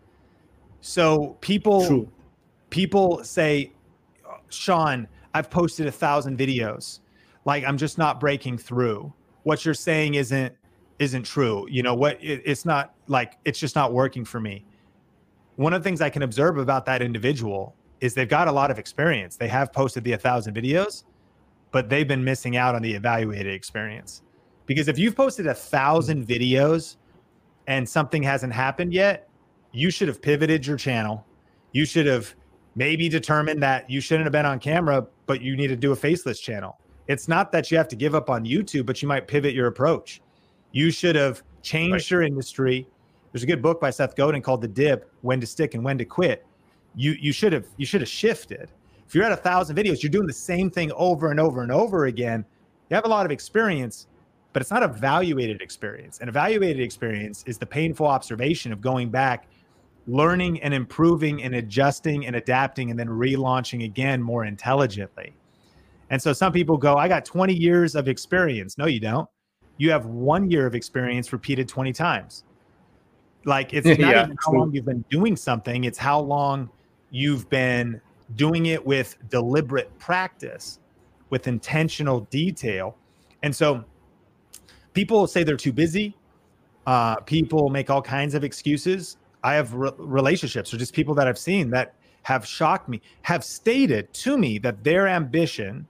So people, True. people say, Sean, I've posted a thousand videos. Like, I'm just not breaking through. What you're saying isn't, isn't true. You know what? It, it's not like, it's just not working for me. One of the things I can observe about that individual is they've got a lot of experience. They have posted the a thousand videos, but they've been missing out on the evaluated experience. Because if you've posted a thousand videos and something hasn't happened yet, you should have pivoted your channel. You should have maybe determined that you shouldn't have been on camera, but you need to do a faceless channel. It's not that you have to give up on YouTube, but you might pivot your approach. You should have changed right. your industry. There's a good book by Seth Godin called The Dip, When to Stick and When to Quit. You you should have you should have shifted. If you're at a thousand videos, you're doing the same thing over and over and over again. You have a lot of experience, but it's not evaluated experience. An evaluated experience is the painful observation of going back, learning and improving and adjusting and adapting, and then relaunching again more intelligently. And so some people go, I got twenty years of experience. No, you don't. You have one year of experience repeated twenty times. Like, it's not yeah, even how long you've been doing something. It's how long you've been doing it with deliberate practice, with intentional detail. And so people say they're too busy. Uh, people make all kinds of excuses. I have re- relationships or just people that I've seen that have shocked me, have stated to me that their ambition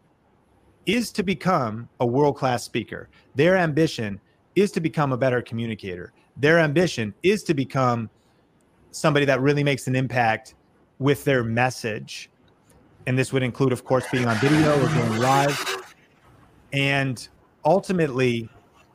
is to become a world-class speaker. Their ambition is to become a better communicator. Their ambition is to become somebody that really makes an impact with their message. And this would include, of course, being on video or going live. And ultimately,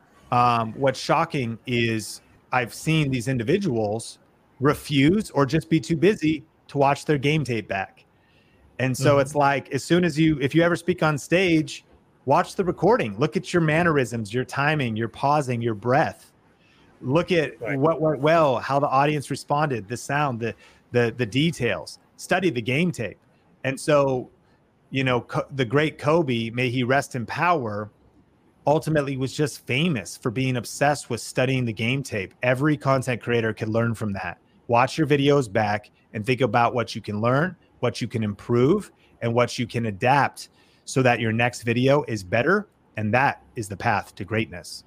um, what's shocking is I've seen these individuals refuse or just be too busy to watch their game tape back. And so mm-hmm. it's like, as soon as you, if you ever speak on stage, watch the recording, look at your mannerisms, your timing, your pausing, your breath. Look at right. what went well, how the audience responded, the sound, the the the details. Study the game tape. And so, you know, Co- the great Kobe, may he rest in power, ultimately was just famous for being obsessed with studying the game tape. Every content creator can learn from that. Watch your videos back and think about what you can learn, what you can improve, and what you can adapt so that your next video is better. And that is the path to greatness.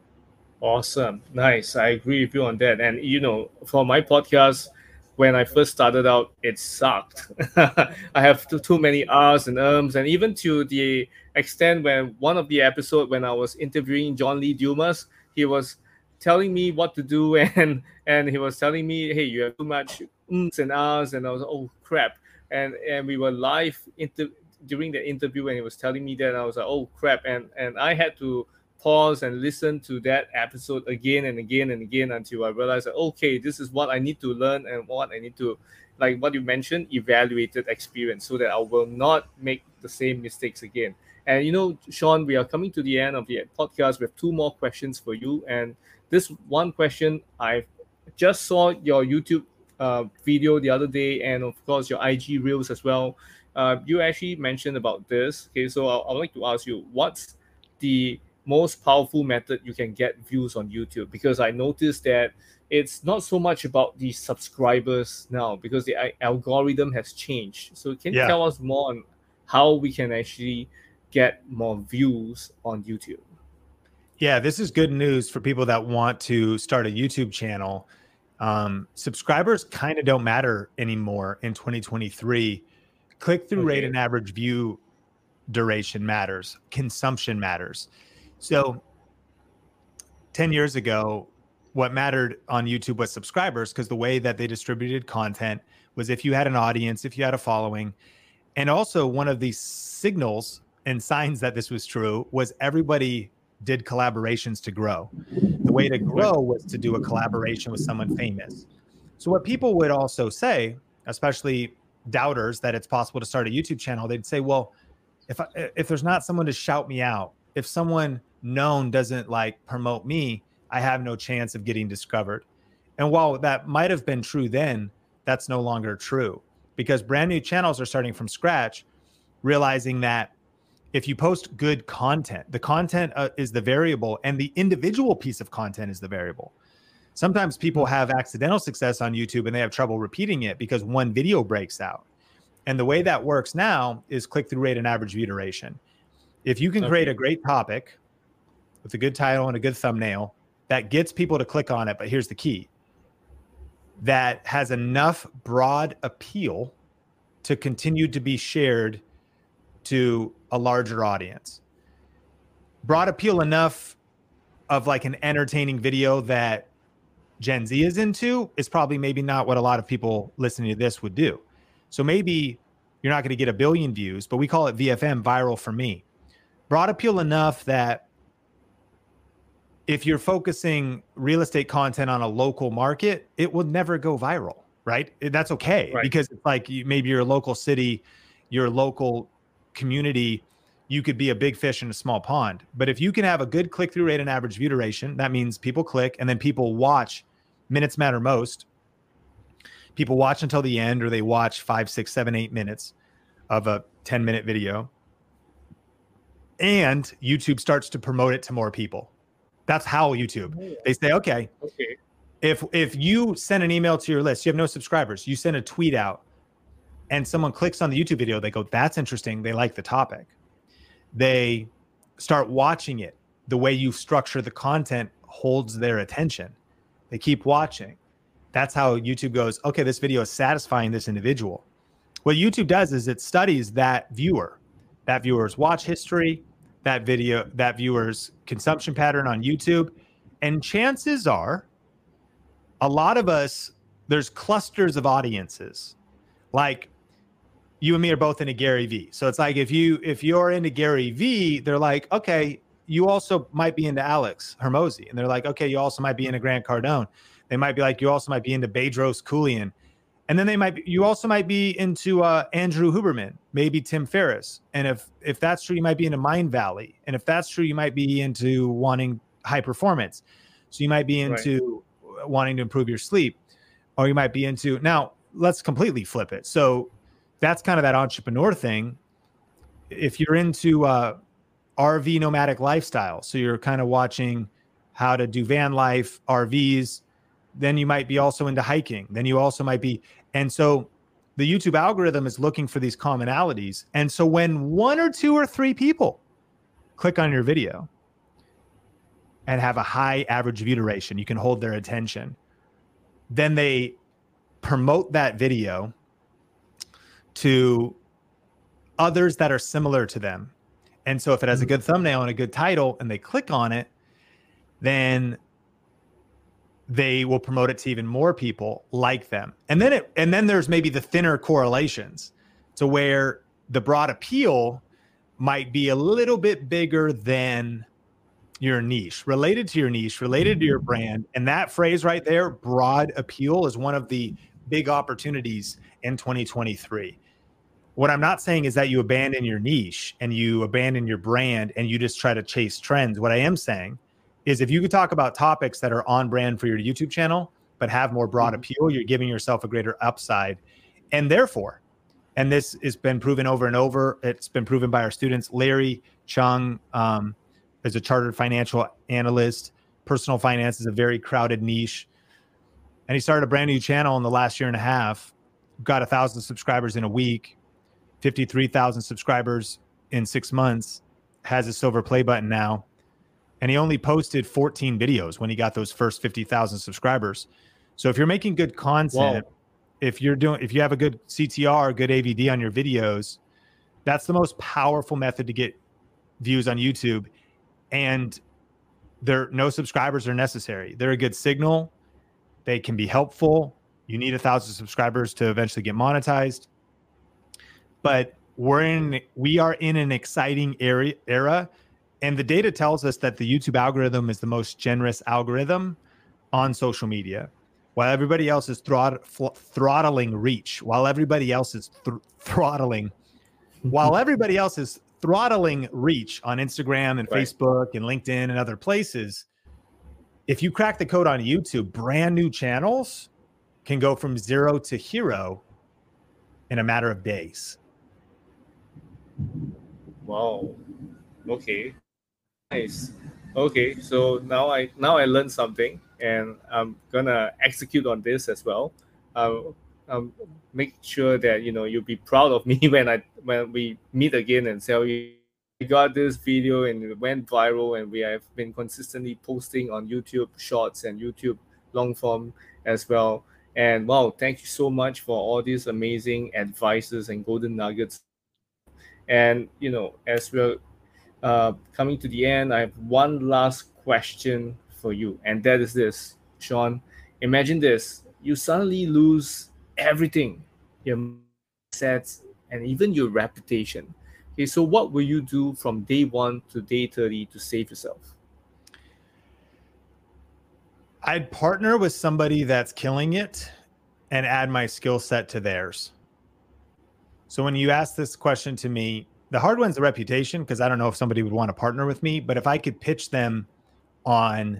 Awesome. Nice. I agree with you on that. And, you know, for my podcast, when I first started out, it sucked. I have too, too many R's and ums, and even to the extent when one of the episode when I was interviewing John Lee Dumas, he was telling me what to do, and and he was telling me, hey, you have too much ums and R's, and I was, oh, crap. And and we were live inter- during the interview, and he was telling me that, and I was like, oh, crap. And and I had to pause and listen to that episode again and again and again until I realized that, okay, this is what I need to learn and what I need to, like what you mentioned, evaluated experience, so that I will not make the same mistakes again. And, you know, Sean, we are coming to the end of the podcast. We have two more questions for you. And this one question, I just saw your YouTube uh, video the other day, and of course your I G Reels as well. Uh, you actually mentioned about this. Okay, so I, I would like to ask you, what's the most powerful method you can get views on YouTube? Because I noticed that it's not so much about the subscribers now, because the algorithm has changed. So can you yeah. tell us more on how we can actually get more views on YouTube? Yeah, this is good news for people that want to start a YouTube channel. Um, subscribers kind of don't matter anymore in twenty twenty-three. Click-through okay. rate and average view duration matters. Consumption matters. So ten years ago, what mattered on YouTube was subscribers, because the way that they distributed content was if you had an audience, if you had a following. And also one of the signals and signs that this was true was everybody did collaborations to grow. The way to grow was to do a collaboration with someone famous. So what people would also say, especially doubters that it's possible to start a YouTube channel, they'd say, well, if I, if there's not someone to shout me out, if someone known doesn't like promote me, I have no chance of getting discovered. And while that might have been true then, that's no longer true, because brand new channels are starting from scratch, realizing that if you post good content, the content uh, is the variable and the individual piece of content is the variable. Sometimes people have accidental success on YouTube and they have trouble repeating it because one video breaks out. And the way that works now is click-through rate and average view duration. If you can okay. create a great topic with a good title and a good thumbnail that gets people to click on it, but here's the key, that has enough broad appeal to continue to be shared to a larger audience. Broad appeal enough of like an entertaining video that Gen Z is into is probably maybe not what a lot of people listening to this would do. So maybe you're not going to get a billion views, but we call it V F M, viral for me. Broad appeal enough that if you're focusing real estate content on a local market, it will never go viral, right? That's okay, right. Because it's like you, maybe your local city, your local community, you could be a big fish in a small pond. But if you can have a good click-through rate and average view duration, that means people click and then people watch. Minutes matter most. People watch until the end, or they watch five, six, seven, eight minutes of a ten minute video. And YouTube starts to promote it to more people. That's how YouTube, they say, okay, okay. If, if you send an email to your list, you have no subscribers, you send a tweet out and someone clicks on the YouTube video, they go, that's interesting. They like the topic. They start watching it. The way you structure the content holds their attention. They keep watching. That's how YouTube goes, okay, this video is satisfying this individual. What YouTube does is it studies that viewer, that viewer's watch history, that video, that viewer's consumption pattern on YouTube. And chances are a lot of us, there's clusters of audiences. Like you and me are both into Gary Vee. So it's like, if you, if you're into Gary Vee, they're like, okay, you also might be into Alex Hormozi. And they're like, okay, you also might be into Grant Cardone. They might be like, you also might be into Bedros Keuilian. And then they might be, you also might be into uh, Andrew Huberman, maybe Tim Ferriss. And if, if that's true, you might be into Mind Valley. And if that's true, you might be into wanting high performance. So you might be into right. wanting to improve your sleep, or you might be into, now let's completely flip it. So that's kind of that entrepreneur thing. If you're into uh, R V nomadic lifestyle, so you're kind of watching how to do van life, R Vs, then you might be also into hiking. Then you also might be, and so the YouTube algorithm is looking for these commonalities. And so when one or two or three people click on your video and have a high average view duration, you can hold their attention, then they promote that video to others that are similar to them. And so if it has a good thumbnail and a good title and they click on it, then they will promote it to even more people like them. And then it, and then there's maybe the thinner correlations to where the broad appeal might be a little bit bigger than your niche, related to your niche, related to your brand. And that phrase right there, broad appeal, is one of the big opportunities in twenty twenty-three. What I'm not saying is that you abandon your niche and you abandon your brand and you just try to chase trends. What I am saying is if you could talk about topics that are on brand for your YouTube channel, but have more broad appeal, you're giving yourself a greater upside. And therefore, and this has been proven over and over, it's been proven by our students. Larry Chung um, is a chartered financial analyst. Personal finance is a very crowded niche. And he started a brand new channel in the last year and a half, got a thousand subscribers in a week, fifty-three thousand subscribers in six months, has a silver play button now. And he only posted fourteen videos when he got those first fifty thousand subscribers. So if you're making good content, Whoa. if you're doing, if you have a good C T R, good A V D on your videos, that's the most powerful method to get views on YouTube. And there, no subscribers are necessary. They're a good signal. They can be helpful. You need a thousand subscribers to eventually get monetized. But we're in, we are in an exciting area, era. And the data tells us that the YouTube algorithm is the most generous algorithm on social media. While everybody else is throt- throttling reach, while everybody else is th- throttling, while everybody else is throttling reach on Instagram and right. Facebook and LinkedIn and other places, if you crack the code on YouTube, brand new channels can go from zero to hero in a matter of days. Wow. Okay. Nice. Okay. So now I now I learned something, and I'm gonna execute on this as well. I'll, I'll make sure that you know you'll be proud of me when I when we meet again and tell you I got this video and it went viral, and we have been consistently posting on YouTube Shorts and YouTube long form as well. And wow, thank you so much for all these amazing advices and golden nuggets. And you know, as we're uh, coming to the end, I have one last question for you, and that is this, Sean. Imagine this: you suddenly lose everything, your assets, and even your reputation. Okay, so what will you do from day one to day thirty to save yourself? I'd partner with somebody that's killing it and add my skill set to theirs. So when you ask this question to me, the hard one's the reputation, because I don't know if somebody would want to partner with me, but if I could pitch them on,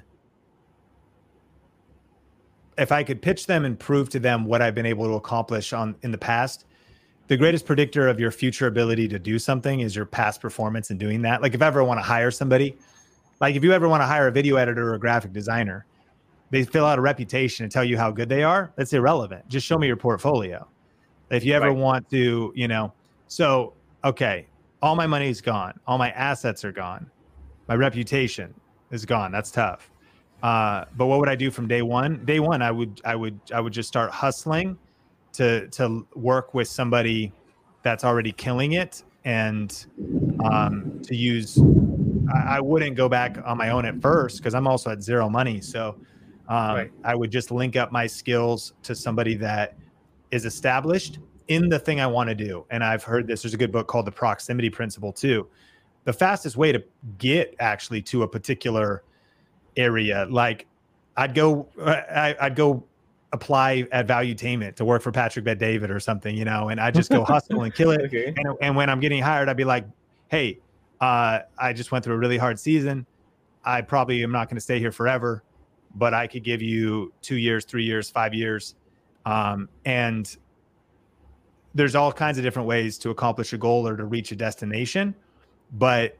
if I could pitch them and prove to them what I've been able to accomplish on in the past, the greatest predictor of your future ability to do something is your past performance in doing that. Like if I ever want to hire somebody, like if you ever want to hire a video editor or a graphic designer, they fill out a reputation and tell you how good they are. That's irrelevant. Just show me your portfolio. If you ever right. want to, you know, so, okay, all my money is gone. All my assets are gone. My reputation is gone. That's tough. Uh, but what would I do from day one? Day one, I would, I would, I would just start hustling to, to work with somebody that's already killing it, and um, to use, I, I wouldn't go back on my own at first, because I'm also at zero money. So um, right. I would just link up my skills to somebody that is established in the thing I want to do. And I've heard this, there's a good book called The Proximity Principle too. The fastest way to get actually to a particular area, like I'd go, I, I'd go apply at Valuetainment to work for Patrick Bet-David or something, you know, and I just go hustle and kill it. Okay. And, and when I'm getting hired, I'd be like, hey, uh, I just went through a really hard season. I probably am not going to stay here forever, but I could give you two years, three years, five years. Um, and there's all kinds of different ways to accomplish a goal or to reach a destination, but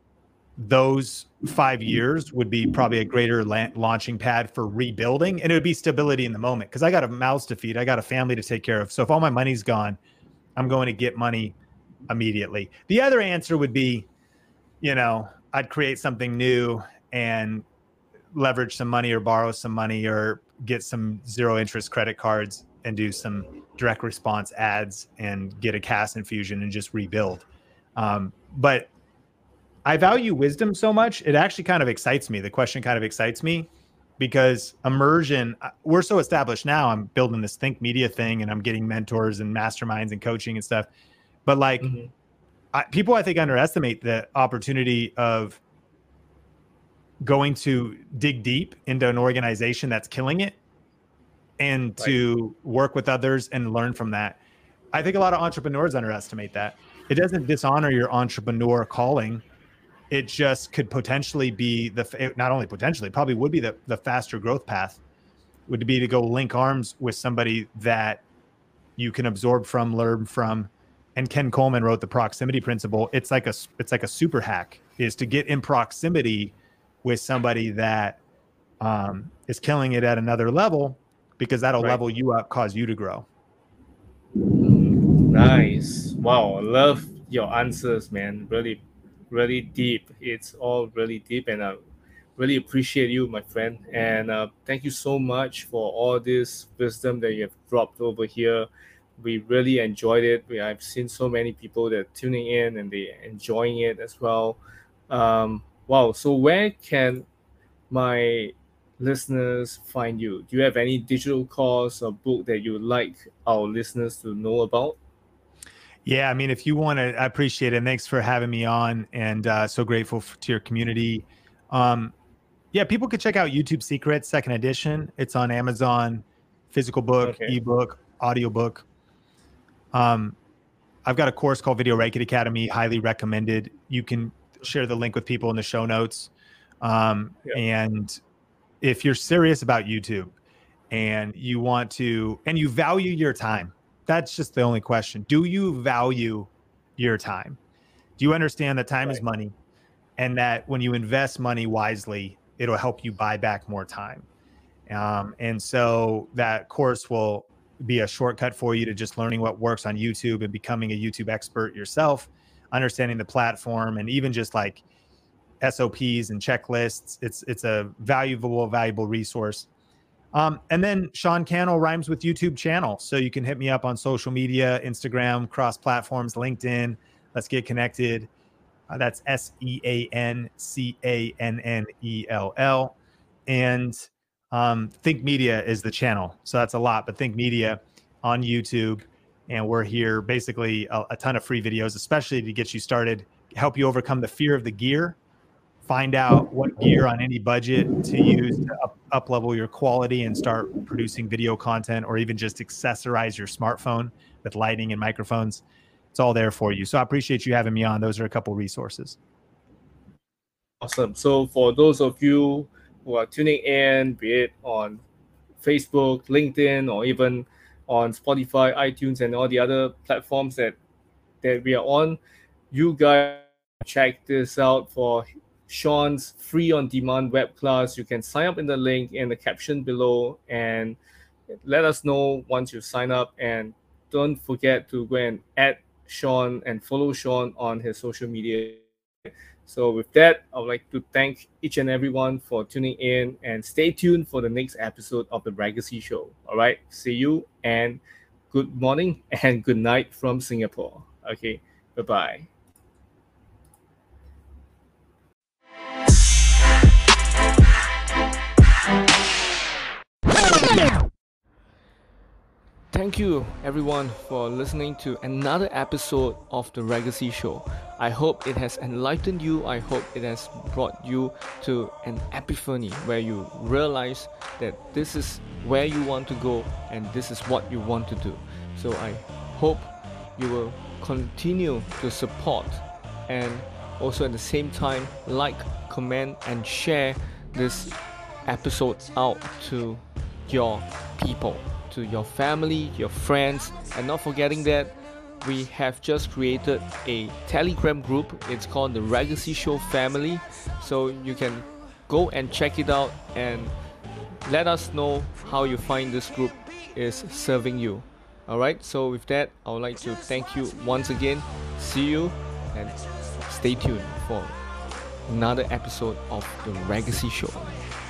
those five years would be probably a greater la- launching pad for rebuilding, and it would be stability in the moment, because I got a mouth to feed, I got a family to take care of. So if all my money's gone, I'm going to get money immediately. The other answer would be, you know, I'd create something new and leverage some money or borrow some money or get some zero interest credit cards and do some direct response ads and get a cash infusion and just rebuild. Um, but I value wisdom so much. It actually kind of excites me. The question kind of excites me, because immersion, we're so established now. I'm building this Think Media thing, and I'm getting mentors and masterminds and coaching and stuff. But like mm-hmm. I, people, I think, underestimate the opportunity of going to dig deep into an organization that's killing it, and right. to work with others and learn from that. I think a lot of entrepreneurs underestimate that. It doesn't dishonor your entrepreneur calling. It just could potentially be the, not only potentially, probably would be the, the faster growth path, would be to go link arms with somebody that you can absorb from, learn from. And Ken Coleman wrote The Proximity Principle. It's like a, it's like a super hack, is to get in proximity with somebody that um, is killing it at another level, because that'll right. level you up, cause you to grow. Nice. Wow. I love your answers, man. Really, really deep. It's all really deep, and I really appreciate you, my friend. And uh, thank you so much for all this wisdom that you have dropped over here. We really enjoyed it. We I've seen so many people that are tuning in and they enjoying it as well. Um, wow. So where can my listeners find you? Do you have any digital course or book that you would like our listeners to know about? Yeah, I mean, if you want to, I appreciate it. And thanks for having me on, and uh, so grateful for, to your community. Um, yeah, people could check out YouTube Secrets, second edition. It's on Amazon, physical book, okay. ebook, audiobook. Um, I've got a course called Video Ranking Academy, highly recommended. You can share the link with people in the show notes. Um, yeah. And if you're serious about YouTube and you want to, and you value your time, that's just the only question. Do you value your time? Do you understand that time right. is money, and that when you invest money wisely, it'll help you buy back more time? Um, and so that course will be a shortcut for you to just learning what works on YouTube and becoming a YouTube expert yourself, understanding the platform, and even just like S O Ps and checklists. It's it's a valuable, valuable resource. Um, and then Sean Cannell Rhymes with YouTube channel. So you can hit me up on social media, Instagram, cross platforms, LinkedIn. Let's get connected. Uh, that's S E A N C A N N E L L. And um, Think Media is the channel. So that's a lot, but Think Media on YouTube. And we're here basically a, a ton of free videos, especially to get you started, help you overcome the fear of the gear, find out what gear on any budget to use to up, up level your quality and start producing video content, or even just accessorize your smartphone with lighting and microphones. It's all there for you. So I appreciate you having me on. Those are a couple resources. Awesome. So for those of you who are tuning in, be it on Facebook, LinkedIn, or even on Spotify, iTunes, and all the other platforms that, that we are on, you guys check this out for Sean's free on-demand web class. You can sign up in the link in the caption below and let us know once you sign up. And don't forget to go and add Sean and follow Sean on his social media. So with that, I would like to thank each and everyone for tuning in, and stay tuned for the next episode of the Ragazzi Show. All right, see you, and good morning and good night from Singapore. Okay, bye-bye. Thank you everyone for listening to another episode of the Ragazzi Show. I hope it has enlightened you. I hope it has brought you to an epiphany where you realize that this is where you want to go and this is what you want to do. So I hope you will continue to support, and also at the same time like, comment, and share this episode out to your people, to your family, your friends, and not forgetting that we have just created a Telegram group. It's called the Ragazzi Show Family, so you can go and check it out and let us know how you find this group is serving you. Alright, so with that, I would like to thank you once again. See you, and stay tuned for another episode of the Ragazzi Show.